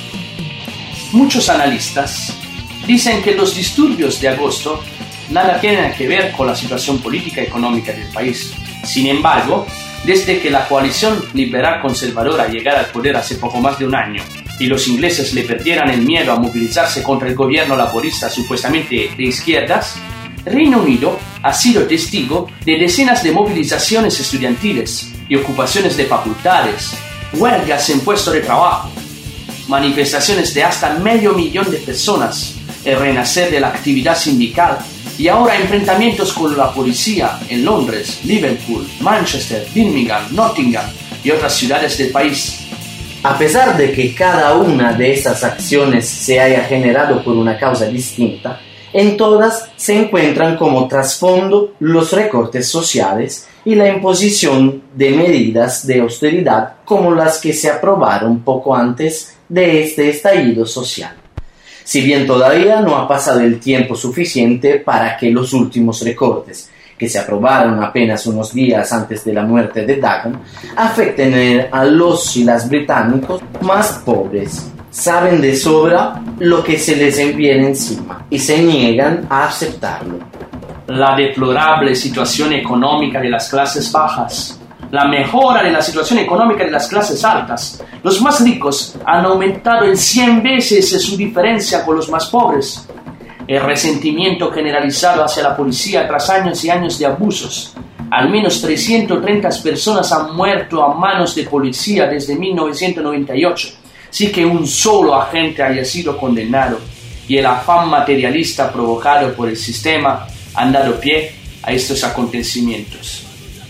Muchos analistas dicen que los disturbios de agosto nada tienen que ver con la situación política y económica del país. Sin embargo, desde que la coalición liberal conservadora llegara al poder hace poco más de un año y los ingleses le perdieran el miedo a movilizarse contra el gobierno laborista supuestamente de izquierdas, Reino Unido ha sido testigo de decenas de movilizaciones estudiantiles y ocupaciones de facultades, huelgas en puestos de trabajo, manifestaciones de hasta medio millón de personas, el renacer de la actividad sindical y ahora enfrentamientos con la policía en Londres, Liverpool, Manchester, Birmingham, Nottingham y otras ciudades del país. A pesar de que cada una de estas acciones se haya generado por una causa distinta, en todas se encuentran como trasfondo los recortes sociales y la imposición de medidas de austeridad como las que se aprobaron poco antes de este estallido social. Si bien todavía no ha pasado el tiempo suficiente para que los últimos recortes, que se aprobaron apenas unos días antes de la muerte de Dagon, afecten a los y las británicos más pobres. Saben de sobra lo que se les viene encima y se niegan a aceptarlo. La deplorable situación económica de las clases bajas, la mejora de la situación económica de las clases altas. Los más ricos han aumentado en cien veces su diferencia con los más pobres. El resentimiento generalizado hacia la policía tras años y años de abusos. Al menos trescientas treinta personas han muerto a manos de policía desde mil novecientos noventa y ocho, sin que un solo agente haya sido condenado, y el afán materialista provocado por el sistema han dado pie a estos acontecimientos.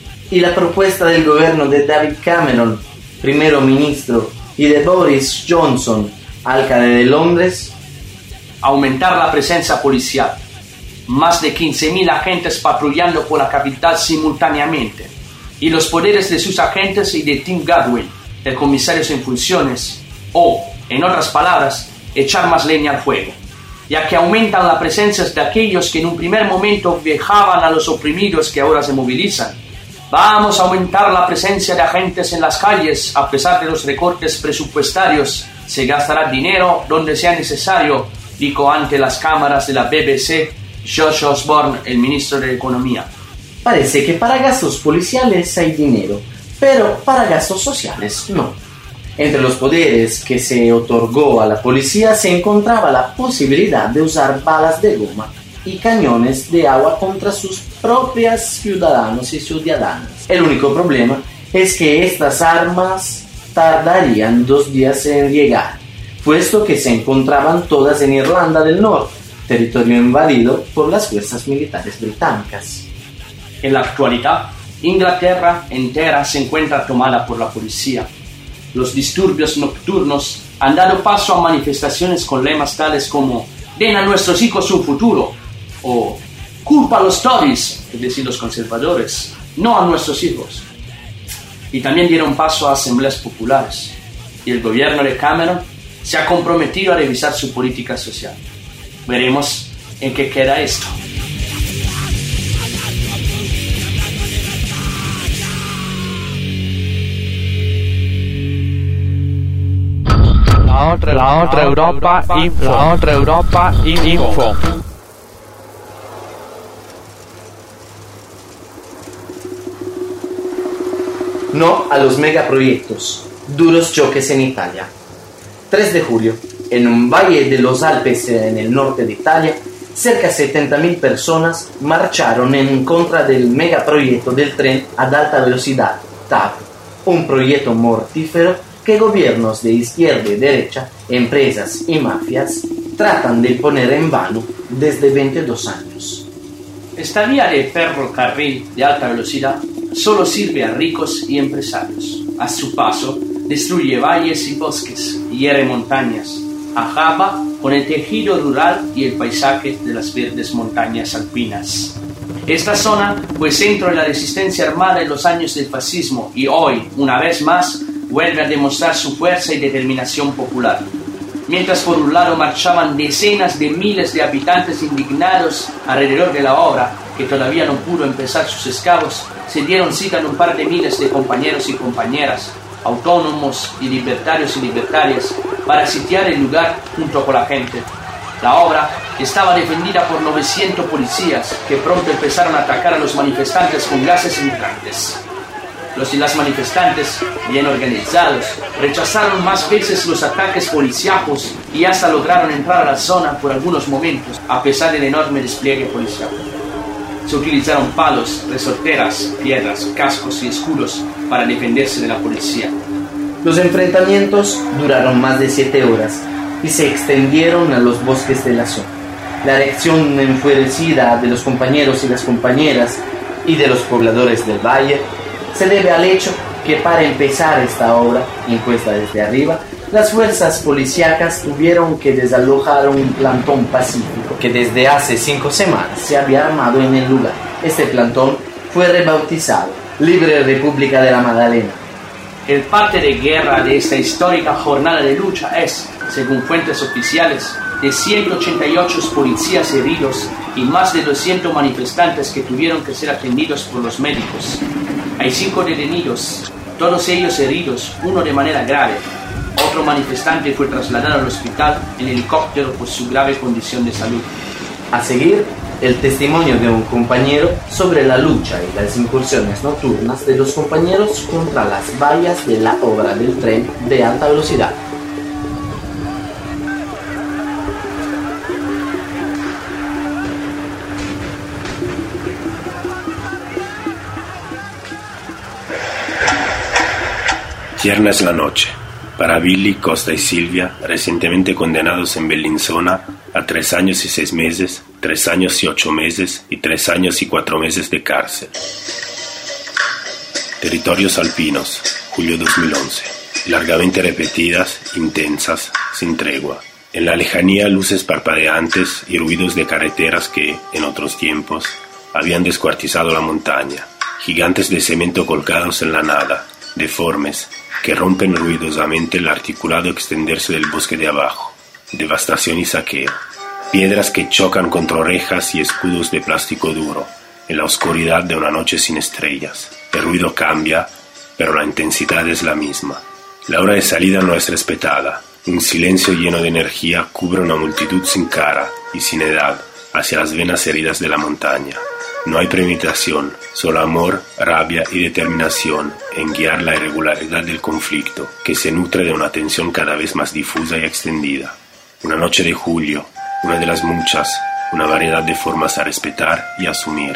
Y la propuesta del gobierno de David Cameron, primero ministro, y de Boris Johnson, alcalde de Londres: aumentar la presencia policial, más de quince mil agentes patrullando por la capital simultáneamente, y los poderes de sus agentes y de Tim Gadwin, el comisario en funciones, o, en otras palabras, echar más leña al fuego, ya que aumentan la presencia de aquellos que en un primer momento vejaban a los oprimidos que ahora se movilizan. Vamos a aumentar la presencia de agentes en las calles. A pesar de los recortes presupuestarios, se gastará dinero donde sea necesario, dijo ante las cámaras de la B B C Josh Osborne, el ministro de Economía. Parece que para gastos policiales hay dinero, pero para gastos sociales no. Entre los poderes que se otorgó a la policía se encontraba la posibilidad de usar balas de goma y cañones de agua contra sus propios ciudadanos y ciudadanas. El único problema es que estas armas tardarían dos días en llegar, puesto que se encontraban todas en Irlanda del Norte, territorio invadido por las fuerzas militares británicas. En la actualidad, Inglaterra entera se encuentra tomada por la policía. Los disturbios nocturnos han dado paso a manifestaciones con lemas tales como «Den a nuestros hijos un futuro» o «Culpa a los Tories», es decir, los conservadores, no a nuestros hijos. Y también dieron paso a asambleas populares. Y el gobierno de Cameron se ha comprometido a revisar su política social. Veremos en qué queda esto. La otra, la otra Europa Info. La otra Europa Info. No a los megaproyectos. Duros choques en Italia. tres de julio, en un valle de los Alpes en el norte de Italia, cerca de setenta mil personas marcharon en contra del megaproyecto del tren a alta velocidad, T A V, un proyecto mortífero que gobiernos de izquierda y derecha, empresas y mafias tratan de poner en vano desde veintidós años. Esta vía de ferrocarril de alta velocidad solo sirve a ricos y empresarios. A su paso, destruye valles y bosques, hiere montañas, acaba con el tejido rural y el paisaje de las verdes montañas alpinas. Esta zona fue centro de la resistencia armada en los años del fascismo y hoy, una vez más, vuelve a demostrar su fuerza y determinación popular. Mientras por un lado marchaban decenas de miles de habitantes indignados alrededor de la obra, que todavía no pudo empezar sus excavos, se dieron cita en un par de miles de compañeros y compañeras, autónomos y libertarios y libertarias, para sitiar el lugar junto con la gente. La obra estaba defendida por novecientos policías, que pronto empezaron a atacar a los manifestantes con gases hidrantes. Los y las manifestantes, bien organizados, rechazaron más veces los ataques policíacos y hasta lograron entrar a la zona por algunos momentos, a pesar del enorme despliegue policial. Se utilizaron palos, resorteras, piedras, cascos y escudos para defenderse de la policía. Los enfrentamientos duraron más de siete horas y se extendieron a los bosques de la zona. La reacción enfurecida de los compañeros y las compañeras y de los pobladores del valle se debe al hecho que para empezar esta obra, impuesta desde arriba, las fuerzas policíacas tuvieron que desalojar un plantón pacífico que desde hace cinco semanas se había armado en el lugar. Este plantón fue rebautizado Libre República de la Magdalena. El parte de guerra de esta histórica jornada de lucha es, según fuentes oficiales, de ciento ochenta y ocho policías heridos y más de doscientos manifestantes que tuvieron que ser atendidos por los médicos. Hay cinco detenidos, todos ellos heridos, uno de manera grave. Otro manifestante fue trasladado al hospital en helicóptero por su grave condición de salud. A seguir, el testimonio de un compañero sobre la lucha y las incursiones nocturnas de los compañeros contra las vallas de la obra del tren de alta velocidad. Tierna es la noche. Para Billy, Costa y Silvia, recientemente condenados en Bellinzona a tres años y seis meses, tres años y ocho meses y tres años y cuatro meses de cárcel. Territorios alpinos, julio dos mil once. Largamente repetidas, intensas, sin tregua. En la lejanía, luces parpadeantes y ruidos de carreteras que, en otros tiempos, habían descuartizado la montaña. Gigantes de cemento colgados en la nada, deformes, que rompen ruidosamente el articulado extenderse del bosque de abajo. Devastación y saqueo. Piedras que chocan contra rejas y escudos de plástico duro, en la oscuridad de una noche sin estrellas. El ruido cambia, pero la intensidad es la misma. La hora de salida no es respetada. Un silencio lleno de energía cubre una multitud sin cara y sin edad hacia las venas heridas de la montaña. No hay premeditación, solo amor, rabia y determinación en guiar la irregularidad del conflicto, que se nutre de una tensión cada vez más difusa y extendida. Una noche de julio, una de las muchas, una variedad de formas a respetar y asumir.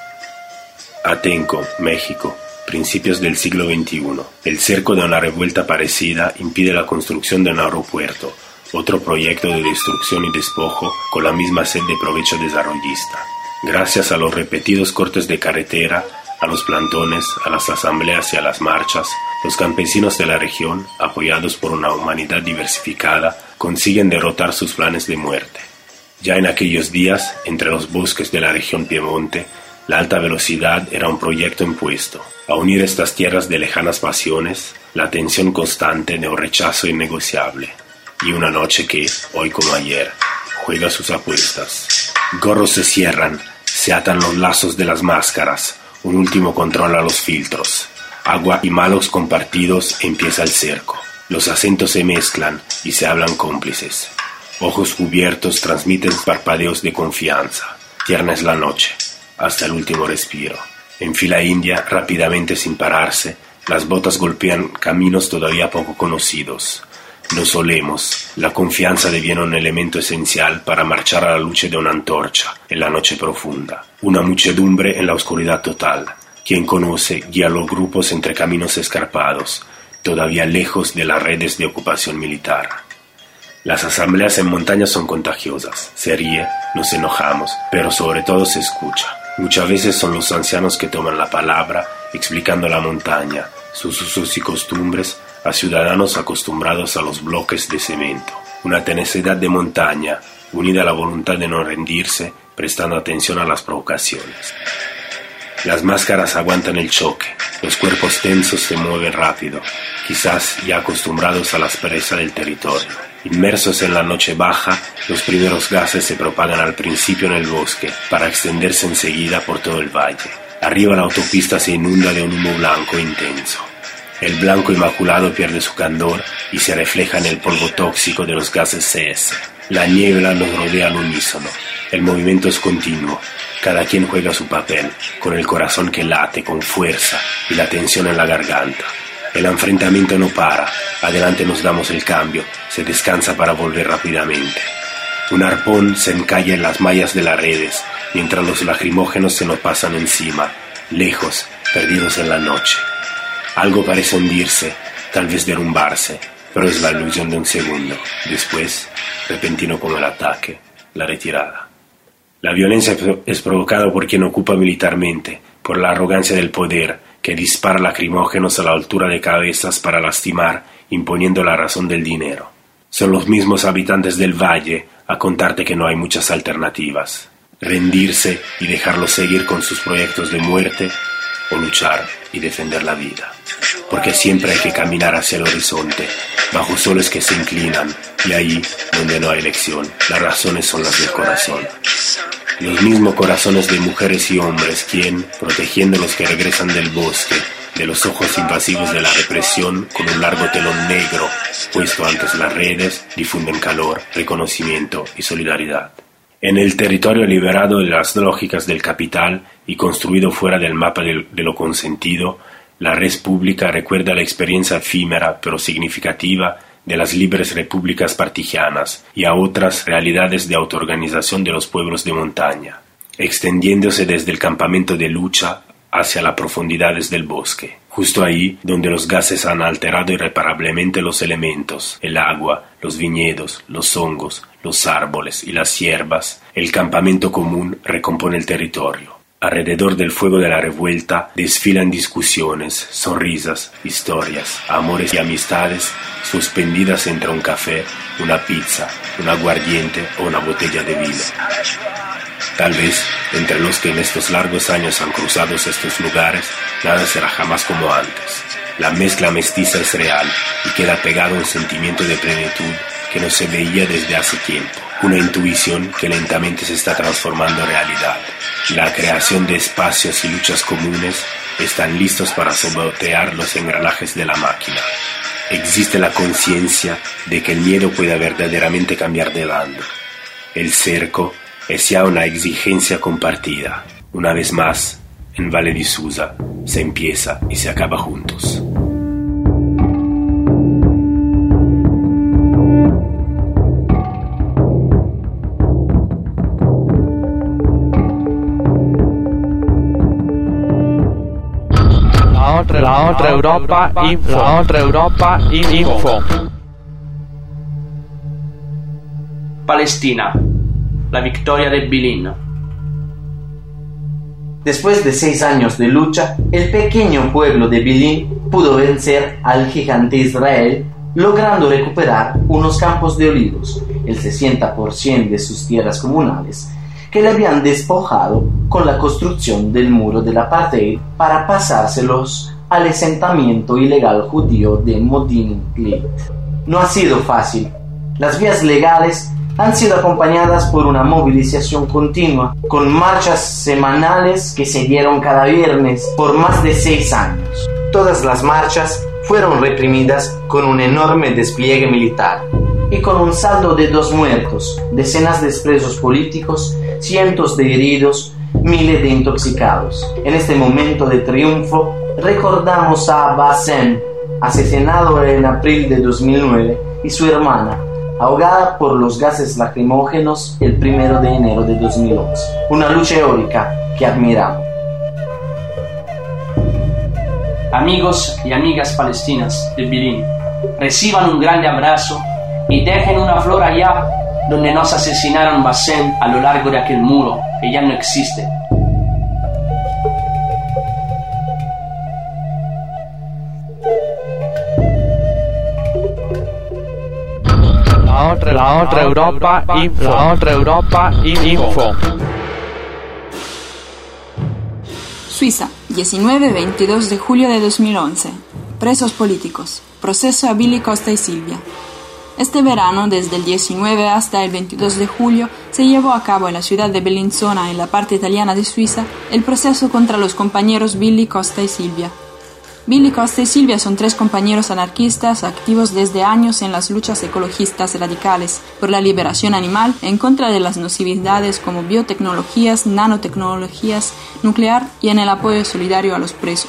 Atenco, México, principios del siglo veintiuno. El cerco de una revuelta parecida impide la construcción de un aeropuerto, otro proyecto de destrucción y despojo con la misma sed de provecho desarrollista. Gracias a los repetidos cortes de carretera, a los plantones, a las asambleas y a las marchas, los campesinos de la región, apoyados por una humanidad diversificada, consiguen derrotar sus planes de muerte. Ya en aquellos días, entre los bosques de la región Piemonte, la alta velocidad era un proyecto impuesto. A unir estas tierras de lejanas pasiones, la tensión constante de un rechazo innegociable. Y una noche que, hoy como ayer, juega sus apuestas. Gorros se cierran, se atan los lazos de las máscaras, un último control a los filtros. Agua y malos compartidos, empieza el cerco. Los acentos se mezclan y se hablan cómplices. Ojos cubiertos transmiten parpadeos de confianza. Tierna es la noche, hasta el último respiro. En fila india, rápidamente sin pararse, las botas golpean caminos todavía poco conocidos. Nos olemos, la confianza deviene un elemento esencial para marchar a la luce de una antorcha en la noche profunda. Una muchedumbre en la oscuridad total. Quien conoce guía los grupos entre caminos escarpados, todavía lejos de las redes de ocupación militar. Las asambleas en montaña son contagiosas. Se ríe, nos enojamos, pero sobre todo se escucha. Muchas veces son los ancianos que toman la palabra, explicando la montaña, sus usos y costumbres, a ciudadanos acostumbrados a los bloques de cemento. Una tenacidad de montaña, unida a la voluntad de no rendirse, prestando atención a las provocaciones. Las máscaras aguantan el choque, los cuerpos tensos se mueven rápido, quizás ya acostumbrados a la aspereza del territorio. Inmersos en la noche baja, los primeros gases se propagan al principio en el bosque, para extenderse enseguida por todo el valle. Arriba la autopista se inunda de un humo blanco intenso. El blanco inmaculado pierde su candor y se refleja en el polvo tóxico de los gases C S. La niebla nos rodea al unísono. El movimiento es continuo. Cada quien juega su papel, con el corazón que late con fuerza y la tensión en la garganta. El enfrentamiento no para. Adelante nos damos el cambio. Se descansa para volver rápidamente. Un arpón se encalla en las mallas de las redes, mientras los lacrimógenos se nos pasan encima, lejos, perdidos en la noche. Algo parece hundirse, tal vez derrumbarse, pero es la ilusión de un segundo. Después, repentino como el ataque, la retirada. La violencia es provocada por quien ocupa militarmente, por la arrogancia del poder, que dispara lacrimógenos a la altura de cabezas para lastimar, imponiendo la razón del dinero. Son los mismos habitantes del valle a contarte que no hay muchas alternativas. Rendirse y dejarlos seguir con sus proyectos de muerte, o luchar y defender la vida. Porque siempre hay que caminar hacia el horizonte, bajo soles que se inclinan, y ahí donde no hay elección, las razones son las del corazón. Los mismos corazones de mujeres y hombres quien, protegiendo los que regresan del bosque, de los ojos invasivos de la represión, con un largo telón negro puesto antes las redes, difunden calor, reconocimiento y solidaridad. En el territorio liberado de las lógicas del capital y construido fuera del mapa de, de lo consentido, la red pública recuerda la experiencia efímera pero significativa de las libres repúblicas partigianas y a otras realidades de autoorganización de los pueblos de montaña, extendiéndose desde el campamento de lucha hacia las profundidades del bosque, justo ahí donde los gases han alterado irreparablemente los elementos, el agua, los viñedos, los hongos, los árboles y las hierbas. El campamento común recompone el territorio. Alrededor del fuego de la revuelta desfilan discusiones, sonrisas, historias, amores y amistades suspendidas entre un café, una pizza, un aguardiente o una botella de vino. Tal vez, entre los que en estos largos años han cruzado estos lugares, nada será jamás como antes. La mezcla mestiza es real y queda pegado un sentimiento de plenitud que no se veía desde hace tiempo. Una intuición que lentamente se está transformando en realidad. La creación de espacios y luchas comunes están listos para sabotear los engranajes de la máquina. Existe la conciencia de que el miedo puede verdaderamente cambiar de bando. El cerco es ya una exigencia compartida. Una vez más, en Valle di Susa, se empieza y se acaba juntos. La otra, la otra Europa Info. La otra Europa Info. Palestina. La victoria de Bilin. Después de seis años de lucha, el pequeño pueblo de Bilin pudo vencer al gigante Israel, logrando recuperar unos campos de olivos, el sesenta por ciento de sus tierras comunales, que le habían despojado con la construcción del muro del apartheid para pasárselos al asentamiento ilegal judío de Modin Glit. No ha sido fácil. Las vías legales han sido acompañadas por una movilización continua, con marchas semanales que se dieron cada viernes por más de seis años. Todas las marchas fueron reprimidas con un enorme despliegue militar y con un saldo de dos muertos, decenas de presos políticos, cientos de heridos, miles de intoxicados. En este momento de triunfo recordamos a Bassem, asesinado en abril de dos mil nueve, y su hermana, ahogada por los gases lacrimógenos el primero de enero de dos mil once. Una lucha heroica que admiramos. Amigos y amigas palestinas de Bilin, reciban un grande abrazo y dejen una flor allá donde nos asesinaron Bassem a lo largo de aquel muro que ya no existe. La otra, la otra Europa Info. La otra Europa Info. Suiza, diecinueve a veintidós de julio de dos mil once. Presos políticos. Proceso a Billy Costa y Silvia. Este verano, desde el diecinueve hasta el veintidós de julio, se llevó a cabo en la ciudad de Bellinzona, en la parte italiana de Suiza, el proceso contra los compañeros Billy Costa y Silvia. Billy Costa y Silvia son tres compañeros anarquistas activos desde años en las luchas ecologistas radicales por la liberación animal en contra de las nocividades como biotecnologías, nanotecnologías, nuclear y en el apoyo solidario a los presos.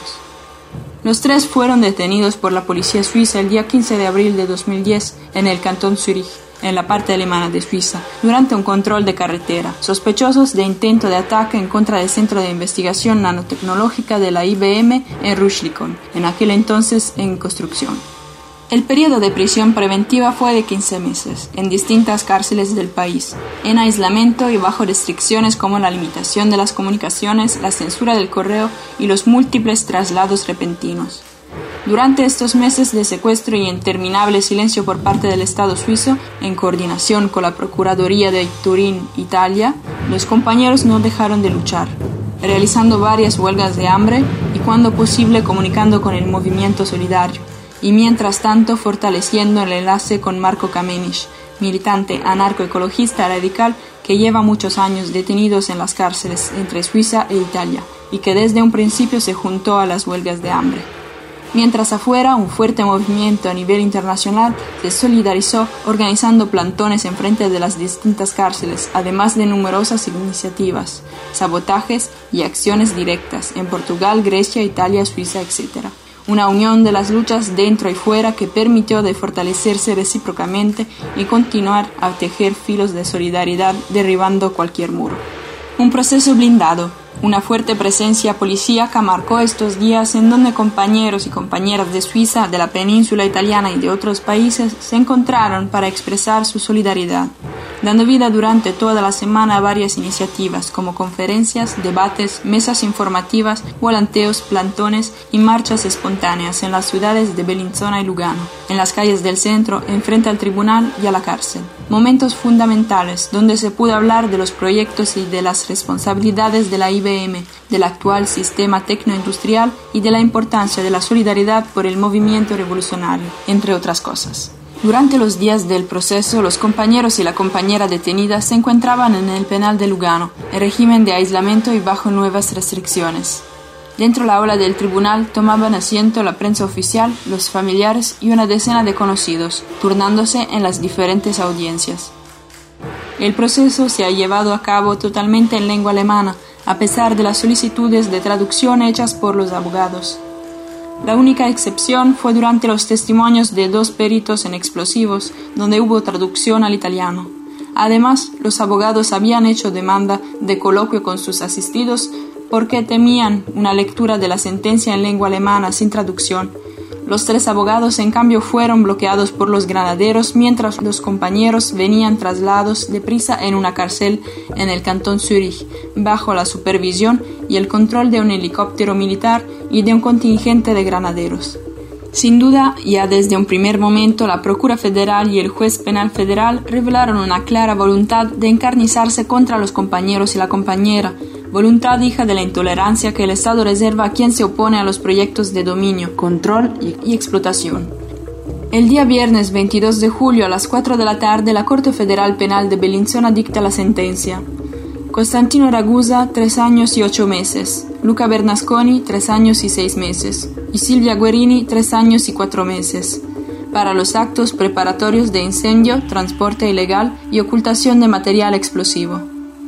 Los tres fueron detenidos por la policía suiza el día quince de abril de dos mil diez en el cantón Zürich, en la parte alemana de Suiza, durante un control de carretera, sospechosos de intento de ataque en contra del Centro de Investigación Nanotecnológica de la I B M en Rüschlikon, en aquel entonces en construcción. El periodo de prisión preventiva fue de quince meses, en distintas cárceles del país, en aislamiento y bajo restricciones como la limitación de las comunicaciones, la censura del correo y los múltiples traslados repentinos. Durante estos meses de secuestro y interminable silencio por parte del Estado suizo, en coordinación con la Procuraduría de Turín, Italia, los compañeros no dejaron de luchar, realizando varias huelgas de hambre y cuando posible comunicando con el movimiento solidario, y mientras tanto fortaleciendo el enlace con Marco Kamenisch, militante anarcoecologista radical que lleva muchos años detenidos en las cárceles entre Suiza e Italia y que desde un principio se juntó a las huelgas de hambre. Mientras afuera, un fuerte movimiento a nivel internacional se solidarizó organizando plantones en frente de las distintas cárceles, además de numerosas iniciativas, sabotajes y acciones directas en Portugal, Grecia, Italia, Suiza, etcétera. Una unión de las luchas dentro y fuera que permitió de fortalecerse recíprocamente y continuar a tejer filos de solidaridad derribando cualquier muro. Un proceso blindado. Una fuerte presencia policíaca marcó estos días en donde compañeros y compañeras de Suiza, de la península italiana y de otros países se encontraron para expresar su solidaridad, dando vida durante toda la semana a varias iniciativas como conferencias, debates, mesas informativas, volanteos, plantones y marchas espontáneas en las ciudades de Bellinzona y Lugano, en las calles del centro, enfrente al tribunal y a la cárcel. Momentos fundamentales donde se pudo hablar de los proyectos y de las responsabilidades de la I B M, del actual sistema tecnoindustrial y de la importancia de la solidaridad por el movimiento revolucionario, entre otras cosas. Durante los días del proceso, los compañeros y la compañera detenida se encontraban en el penal de Lugano, en régimen de aislamiento y bajo nuevas restricciones. Dentro de la aula del tribunal tomaban asiento la prensa oficial, los familiares y una decena de conocidos, turnándose en las diferentes audiencias. El proceso se ha llevado a cabo totalmente en lengua alemana, a pesar de las solicitudes de traducción hechas por los abogados. La única excepción fue durante los testimonios de dos peritos en explosivos, donde hubo traducción al italiano. Además, los abogados habían hecho demanda de coloquio con sus asistidos porque temían una lectura de la sentencia en lengua alemana sin traducción. Los tres abogados, en cambio, fueron bloqueados por los granaderos mientras los compañeros venían trasladados deprisa en una cárcel en el cantón Zürich, bajo la supervisión y el control de un helicóptero militar y de un contingente de granaderos. Sin duda, ya desde un primer momento, la Procura Federal y el Juez Penal Federal revelaron una clara voluntad de encarnizarse contra los compañeros y la compañera, voluntad hija de la intolerancia que el Estado reserva a quien se opone a los proyectos de dominio, control y, y explotación. El día viernes veintidós de julio a las cuatro de la tarde, la Corte Federal Penal de Bellinzona dicta la sentencia. Costantino Ragusa, tres años y ocho meses. Luca Bernasconi, tres años y seis meses. Y Silvia Guerini, tres años y cuatro meses. Para los actos preparatorios de incendio, transporte ilegal y ocultación de material explosivo.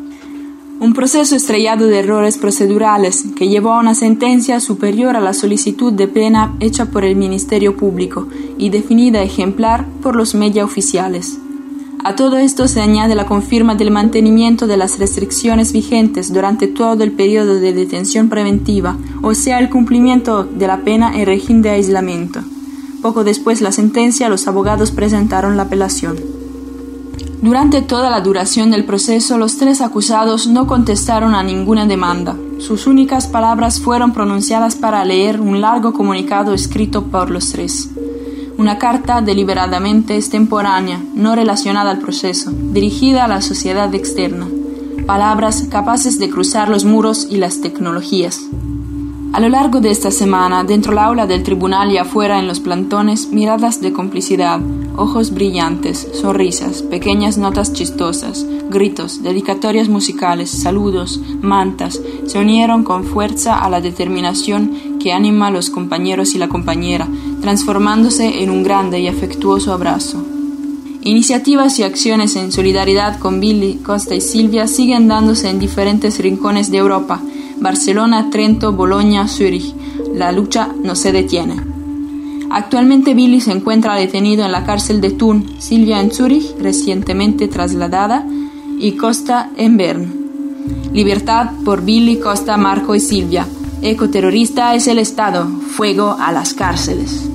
Un proceso estrellado de errores procedurales que llevó a una sentencia superior a la solicitud de pena hecha por el Ministerio Público y definida ejemplar por los media oficiales. A todo esto se añade la confirma del mantenimiento de las restricciones vigentes durante todo el periodo de detención preventiva, o sea, el cumplimiento de la pena en régimen de aislamiento. Poco después de la sentencia, los abogados presentaron la apelación. Durante toda la duración del proceso, los tres acusados no contestaron a ninguna demanda. Sus únicas palabras fueron pronunciadas para leer un largo comunicado escrito por los tres. Una carta deliberadamente extemporánea, no relacionada al proceso, dirigida a la sociedad externa. Palabras capaces de cruzar los muros y las tecnologías. A lo largo de esta semana, dentro el aula del tribunal y afuera en los plantones, miradas de complicidad, ojos brillantes, sonrisas, pequeñas notas chistosas, gritos, dedicatorias musicales, saludos, mantas, se unieron con fuerza a la determinación que anima a los compañeros y la compañera, transformándose en un grande y afectuoso abrazo. Iniciativas y acciones en solidaridad con Billy, Costa y Silvia siguen dándose en diferentes rincones de Europa: Barcelona, Trento, Bolonia, Zúrich. La lucha no se detiene. Actualmente Billy se encuentra detenido en la cárcel de Thun, Silvia en Zúrich, recientemente trasladada, y Costa en Bern. Libertad por Billy, Costa, Marco y Silvia. Ecoterrorista es el Estado. Fuego a las cárceles.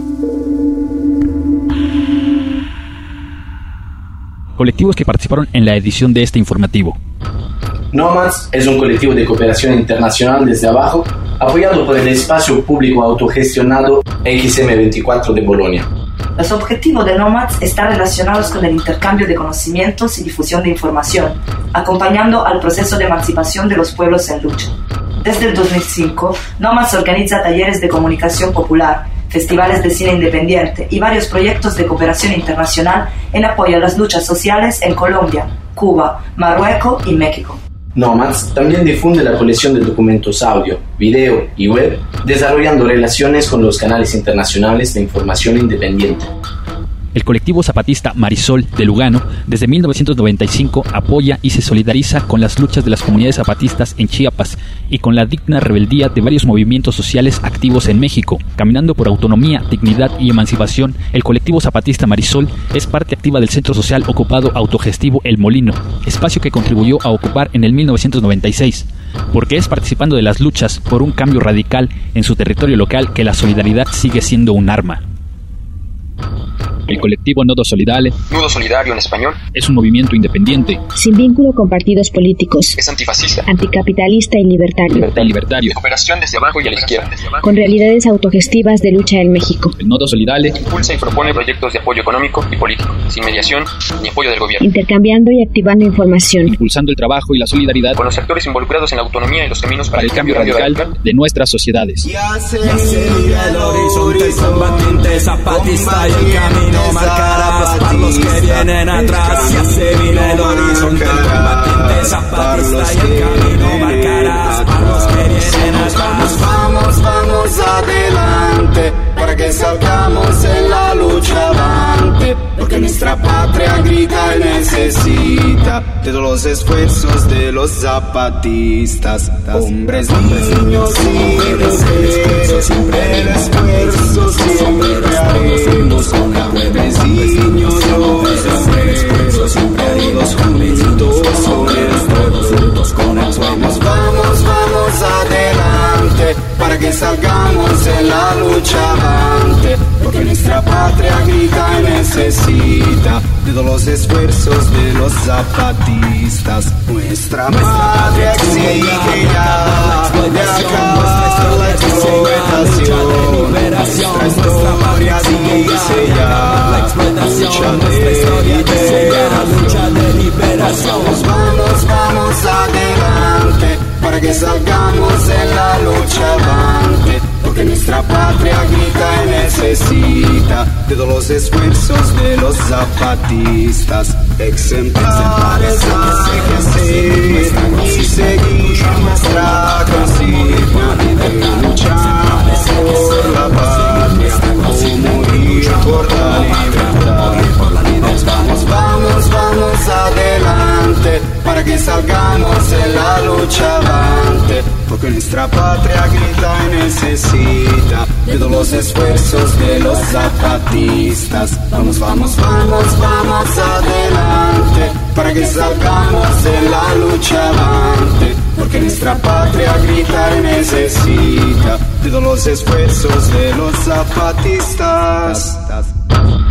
Colectivos que participaron en la edición de este informativo. Nomads es un colectivo de cooperación internacional desde abajo, apoyado por el espacio público autogestionado X M veinticuatro de Bolonia. Los objetivos de Nomads están relacionados con el intercambio de conocimientos y difusión de información, acompañando al proceso de emancipación de los pueblos en lucha. Desde el dos mil cinco, Nomads organiza talleres de comunicación popular, festivales de cine independiente y varios proyectos de cooperación internacional en apoyo a las luchas sociales en Colombia, Cuba, Marruecos y México. Nomads también difunde la colección de documentos audio, video y web, desarrollando relaciones con los canales internacionales de información independiente. El colectivo zapatista Marisol de Lugano, desde mil novecientos noventa y cinco, apoya y se solidariza con las luchas de las comunidades zapatistas en Chiapas y con la digna rebeldía de varios movimientos sociales activos en México. Caminando por autonomía, dignidad y emancipación, el colectivo zapatista Marisol es parte activa del centro social ocupado autogestivo El Molino, espacio que contribuyó a ocupar en el mil novecientos noventa y seis, porque es participando de las luchas por un cambio radical en su territorio local que la solidaridad sigue siendo un arma. El colectivo Nodo Solidale, Nudo Solidario en español, es un movimiento independiente, sin vínculo con partidos políticos, es antifascista, anticapitalista y libertario, libertad, libertario, de cooperación desde abajo y a la izquierda, con realidades autogestivas de lucha en México. El Nodo Solidale impulsa y propone proyectos de apoyo económico y político, sin mediación ni apoyo del gobierno, intercambiando y activando información, impulsando el trabajo y la solidaridad con los actores involucrados en la autonomía y los caminos para, para el cambio radical, radical de nuestras sociedades. Ya se mira el horizonte, el combatiente zapatista y el camino marcarás para los que vienen atrás. Ya se mira el horizonte, el combatiente zapatista y el camino marcarás para los que vienen atrás. Vamos, vamos adelante para que salgamos en la lucha avante, porque nuestra patria grita y necesita de todos los esfuerzos de los zapatistas, hombres, niños y mujeres, siempre el esfuerzo siempre haremos con la hombres, niños y mujeres, todos juntos todos juntos con el vamos, vamos, vamos adelante para que salgamos en la lucha avante, porque nuestra patria grita y necesita de todos los esfuerzos de los zapatistas. Nuestra patria exige ya de acabar la explotación. Nuestra patria exige ya la explotación. Nuestra historia lucha de liberación. Vamos, vamos adelante para que salgamos en la lucha avante, porque nuestra patria grita y necesita de todos los esfuerzos de los zapatistas. Exemplares exige y seguir nuestra consigna de luchar por la patria o morir por la libertad. Vamos, vamos, vamos adelante para que salgamos en la lucha avante, porque nuestra patria grita y necesita de todos los esfuerzos de los zapatistas. Vamos, vamos, vamos, vamos adelante para que salgamos en la lucha avante, porque nuestra patria grita y necesita de todos los esfuerzos de los zapatistas.